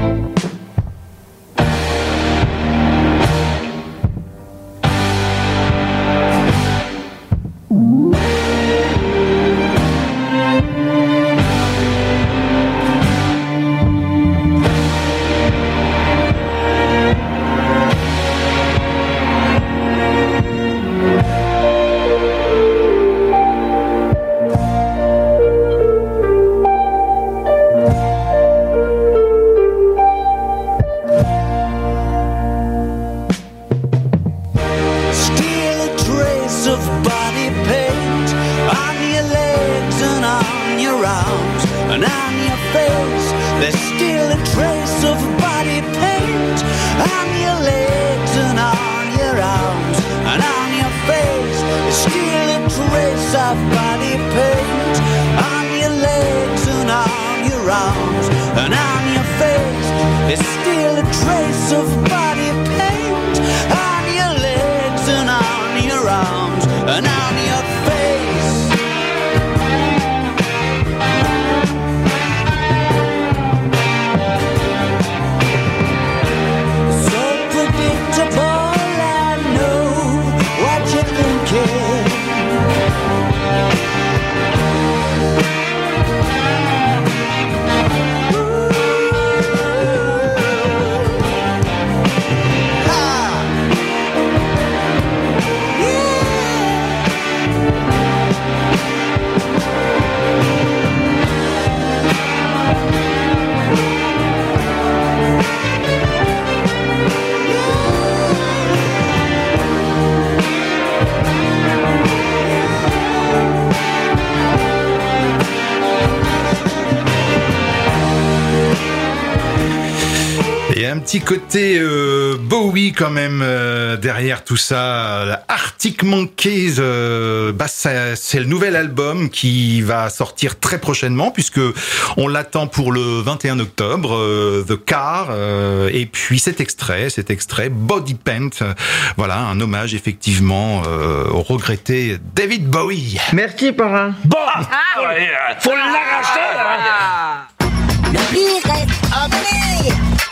Petit côté euh, Bowie quand même euh, derrière tout ça. Arctic Monkeys, euh, bah, ça, c'est le nouvel album qui va sortir très prochainement puisque on l'attend pour le vingt et un octobre. Euh, The Car euh, et puis cet extrait, cet extrait Body Paint. Euh, voilà un hommage effectivement euh, au regretté David Bowie. Merci parrain. Bon, ah, ouais, faut l'arracher. Ah. Le pire est abonné.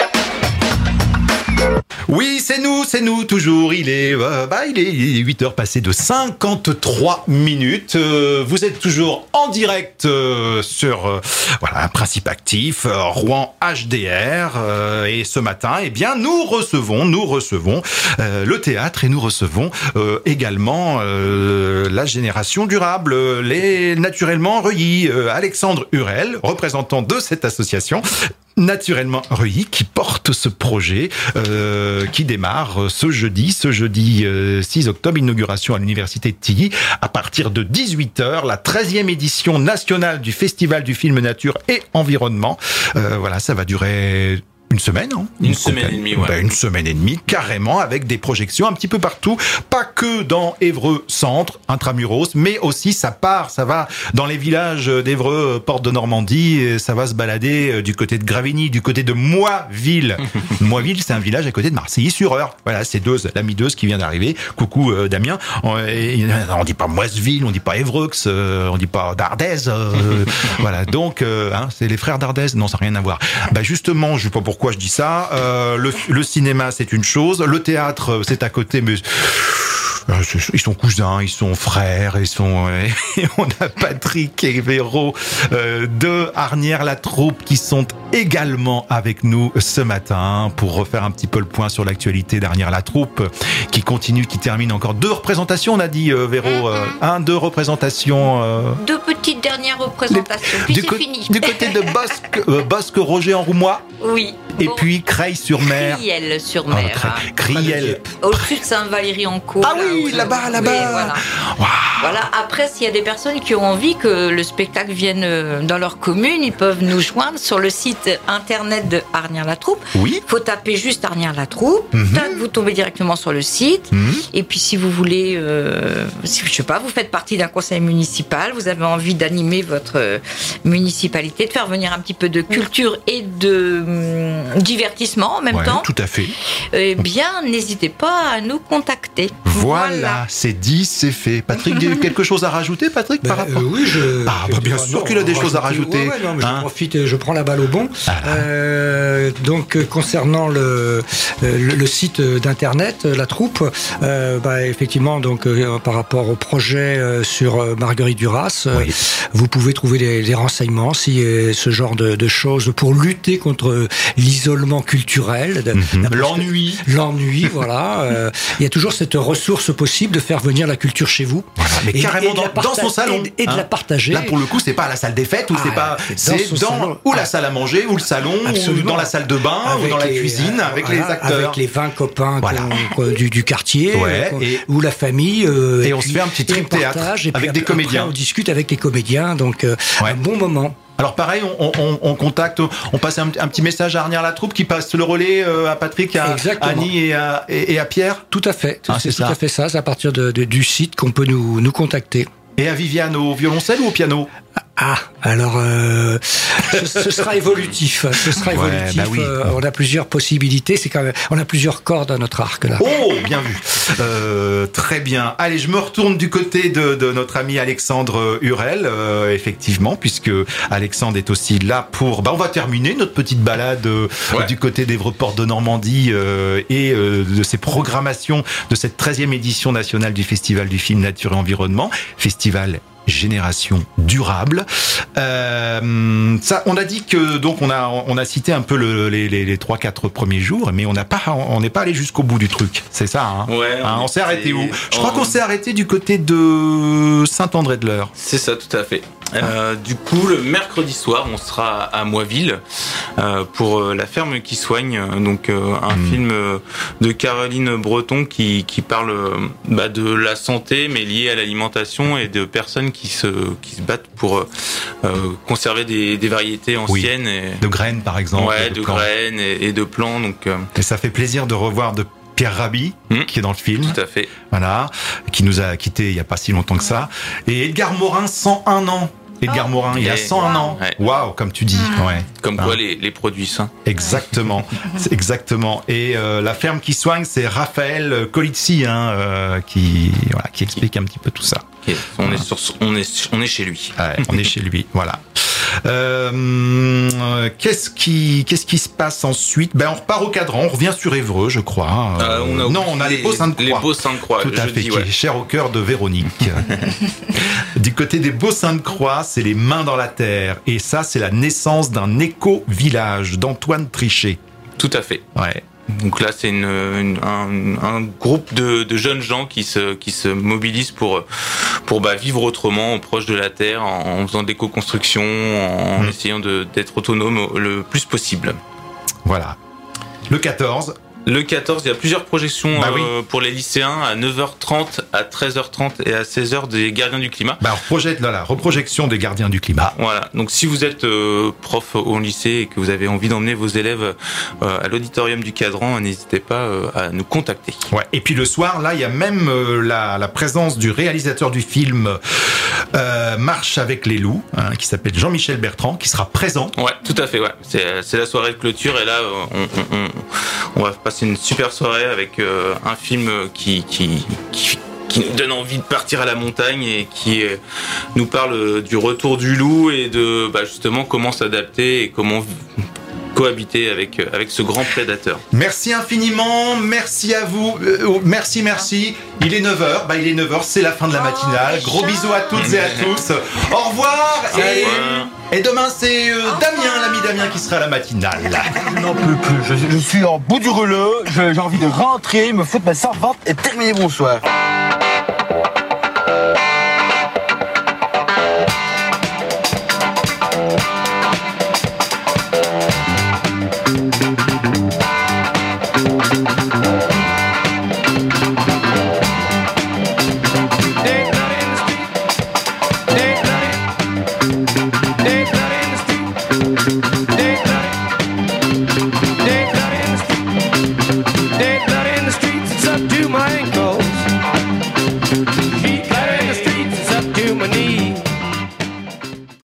Oui, c'est nous, c'est nous, toujours. Il est, euh, bah, il est huit heures passées de cinquante-trois minutes. Euh, vous êtes toujours en direct euh, sur euh, voilà, Principe Actif, euh, Rouen H D R. Euh, et ce matin, eh bien, nous recevons, nous recevons euh, le théâtre et nous recevons euh, également euh, la génération durable, les naturellement Reuilly. Euh, Alexandre Hurel, représentant de cette association. Naturellement Reuilly, qui porte ce projet euh, qui démarre ce jeudi, ce jeudi euh, six octobre, inauguration à l'université de Tilly, à partir de dix-huit heures, la treizième édition nationale du Festival du film nature et environnement. Euh, voilà, ça va durer une semaine, hein, une, une semaine et demie, ouais. Ben, une semaine et demie, carrément, avec des projections un petit peu partout, pas que dans Évreux Centre, intramuros, mais aussi ça part, ça va dans les villages d'Évreux, Porte de Normandie, ça va se balader du côté de Gravigny, du côté de Moiville. Moiville, c'est un village à côté de Marseilly-sur-Eure. Voilà, c'est Deuze, la Mideuse qui vient d'arriver. Coucou euh, Damien. On, et, on dit pas Moiseville, on dit pas Évreux, euh, on dit pas Dardèze. Euh, voilà, donc euh, hein, c'est les frères Dardèze. Non, ça n'a rien à voir. Bah justement, je sais pas pourquoi. Pourquoi je dis ça euh, le, le cinéma, c'est une chose. Le théâtre, c'est à côté, mais ils sont cousins, ils sont frères, ils sont. Et on a Patrick et Véro euh, de Arnières-la-Troupe qui sont également avec nous ce matin pour refaire un petit peu le point sur l'actualité d'Arnières-la-Troupe, qui continue, qui termine encore deux représentations. On a dit euh, Véro, euh, un, deux représentations. Euh... Deux petites dernières représentations. Puis du c'est co- fini. Du côté de Bosque, euh, Bosque Roger en Roumois. Oui. Et bon. Puis Creil-sur-Mer. Criel-sur-Mer. Oh, Criel. Au-dessus de Saint-Valery-en-Caux. Ah oui, là, là-bas, là-bas. Oui, voilà. Wow. Voilà. Après, s'il y a des personnes qui ont envie que le spectacle vienne dans leur commune, ils peuvent nous joindre sur le site internet de Arnières-la-Troupe. Oui. Il faut taper juste Arnières-la-Troupe. Mm-hmm. Tac, vous tombez directement sur le site. Mm-hmm. Et puis, si vous voulez, euh, si, je sais pas, vous faites partie d'un conseil municipal, vous avez envie d'animer d'animer votre municipalité, de faire venir un petit peu de culture et de hum, divertissement en même ouais, temps. Tout à fait. Eh bien, n'hésitez pas à nous contacter. Voilà, voilà. c'est dit, c'est fait. Patrick, quelque chose à rajouter, Patrick, ben, par rapport euh, Oui, je. Ah, bah, bien sûr qu'il a des choses à rajouter. Ouais, ouais, non, mais hein je profite, je prends la balle au bon. Ah. Euh, donc, concernant le, le, le site d'internet, la troupe, euh, bah, effectivement, donc euh, par rapport au projet euh, sur euh, Marguerite Duras, euh, oui. vous pouvez trouver des, des renseignements si euh, ce genre de, de choses pour lutter contre l'isolement culturel, de, mm-hmm. l'ennui, l'ennui, voilà. Euh, il y a toujours cette ressource possible de faire venir la culture chez vous, voilà, mais et, carrément et dans, parta- dans son salon, et, et de hein. la partager. Là, pour le coup, c'est pas à la salle des fêtes ou ah, c'est pas, c'est dans, dans ou la salle à manger ou le salon Absolument. Ou dans la salle de bain avec ou dans la les, cuisine euh, avec voilà, les acteurs, avec les vingt copains voilà. qu'on, du, du quartier, ouais, et, ou la famille. Euh, et, et on puis, se fait un petit trip théâtre partage, et avec puis des comédiens. Après, on discute avec les comédiens, donc euh, ouais. un bon moment. Alors pareil, on, on, on contacte, on passe un, un petit message à Arnières la troupe qui passe le relais euh, à Patrick, à Exactement. Annie et à, et, et à Pierre. Tout à fait, ah, c'est, c'est tout ça. à fait ça. C'est à partir de, de, du site qu'on peut nous, nous contacter. Et à Viviane au violoncelle ou au piano? Ah, alors euh, ce, ce sera évolutif. Ce sera ouais, évolutif. Bah oui. Euh, on a plusieurs possibilités. C'est quand même, on a plusieurs cordes à notre arc là. Oh, bien vu. Euh, très bien. Allez, je me retourne du côté de, de notre ami Alexandre Hurel, euh, effectivement, puisque Alexandre est aussi là pour. Bah, on va terminer notre petite balade euh, ouais. du côté d'Évreux-Port de Normandie euh, et euh, de ces programmations de cette treizième édition nationale du Festival du film Nature et Environnement, festival Génération durable. Euh, ça, on a dit que donc on a on a cité un peu le, les les les trois quatre premiers jours, mais on n'a pas on n'est pas allé jusqu'au bout du truc. C'est ça. Hein ouais. Hein, on, on s'est arrêté où? Je on... crois qu'on s'est arrêté du côté de Saint-André-de-l'Eure. C'est ça, tout à fait. Euh, du coup, le mercredi soir, on sera à Moiville euh, pour euh, La ferme qui soigne, donc euh, un mmh. film euh, de Caroline Breton qui qui parle euh, bah, de la santé, mais liée à l'alimentation et de personnes qui se qui se battent pour euh, conserver des, des variétés anciennes. Oui. Et... De graines, par exemple. Ouais, de, de graines et, et de plants. Donc. Euh... Et ça fait plaisir de revoir de Pierre Rabhi, mmh. qui est dans le film. Tout à fait. Voilà. Qui nous a quittés il n'y a pas si longtemps que ça. Et Edgar Morin, cent un ans. Edgar oh. Morin, il y a cent un wow. ans. Waouh, wow, comme tu dis. Mmh. Ouais. Comme quoi, hein. les, les produits sains. Exactement. Exactement. Et euh, La ferme qui soigne, c'est Raphaël Colizzi, hein, euh, qui, voilà, qui explique un petit peu tout ça. Okay. On, voilà. est sur, on, est, on est chez lui. Ouais, on est chez lui, voilà. Euh, qu'est-ce qui, qu'est-ce qui se passe ensuite? Ben, on repart au Cadran, on revient sur Évreux, je crois. Euh, on a non, on a les, les Beaux Sainte-Croix. Les Beaux Sainte-Croix. Tout à fait, dis, qui ouais. est cher au cœur de Véronique. Du côté des Beaux Sainte-Croix, c'est les mains dans la terre. Et ça, c'est la naissance d'un éco-village d'Antoine Trichet. Tout à fait. Ouais. Donc là, c'est une, une, un, un groupe de, de jeunes gens qui se, qui se mobilisent pour, pour bah, vivre autrement, proche de la terre, en, en faisant de l'éco-construction, en mmh. essayant de, d'être autonome le plus possible. Voilà. Le quatorze. Le quatorze, il y a plusieurs projections bah oui. euh, pour les lycéens à neuf heures trente, à treize heures trente et à seize heures des Gardiens du Climat. Bah, projette, là, la reprojection des Gardiens du Climat. Voilà. Donc, si vous êtes euh, prof au lycée et que vous avez envie d'emmener vos élèves euh, à l'auditorium du Cadran, n'hésitez pas euh, à nous contacter. Ouais. Et puis le soir, là, il y a même euh, la, la présence du réalisateur du film euh, Marche avec les loups, hein, qui s'appelle Jean-Michel Bertrand, qui sera présent. Ouais, tout à fait. Ouais. C'est, c'est la soirée de clôture et là, on, on, on, on va passer une super soirée avec euh, un film qui, qui, qui, qui nous donne envie de partir à la montagne et qui euh, nous parle du retour du loup et de bah, justement comment s'adapter et comment cohabiter avec, avec ce grand prédateur. Merci infiniment, merci à vous, euh, merci, merci. Il est neuf heures, bah il est neuf heures, c'est la fin de la matinale. Gros bisous à toutes et à tous. Au revoir. Et, et demain c'est euh, Damien, l'ami Damien qui sera à la matinale. Je n'en peux plus, je, je suis en bout du rouleau, je, j'ai envie de rentrer, me foutre ma servante et terminer mon soir.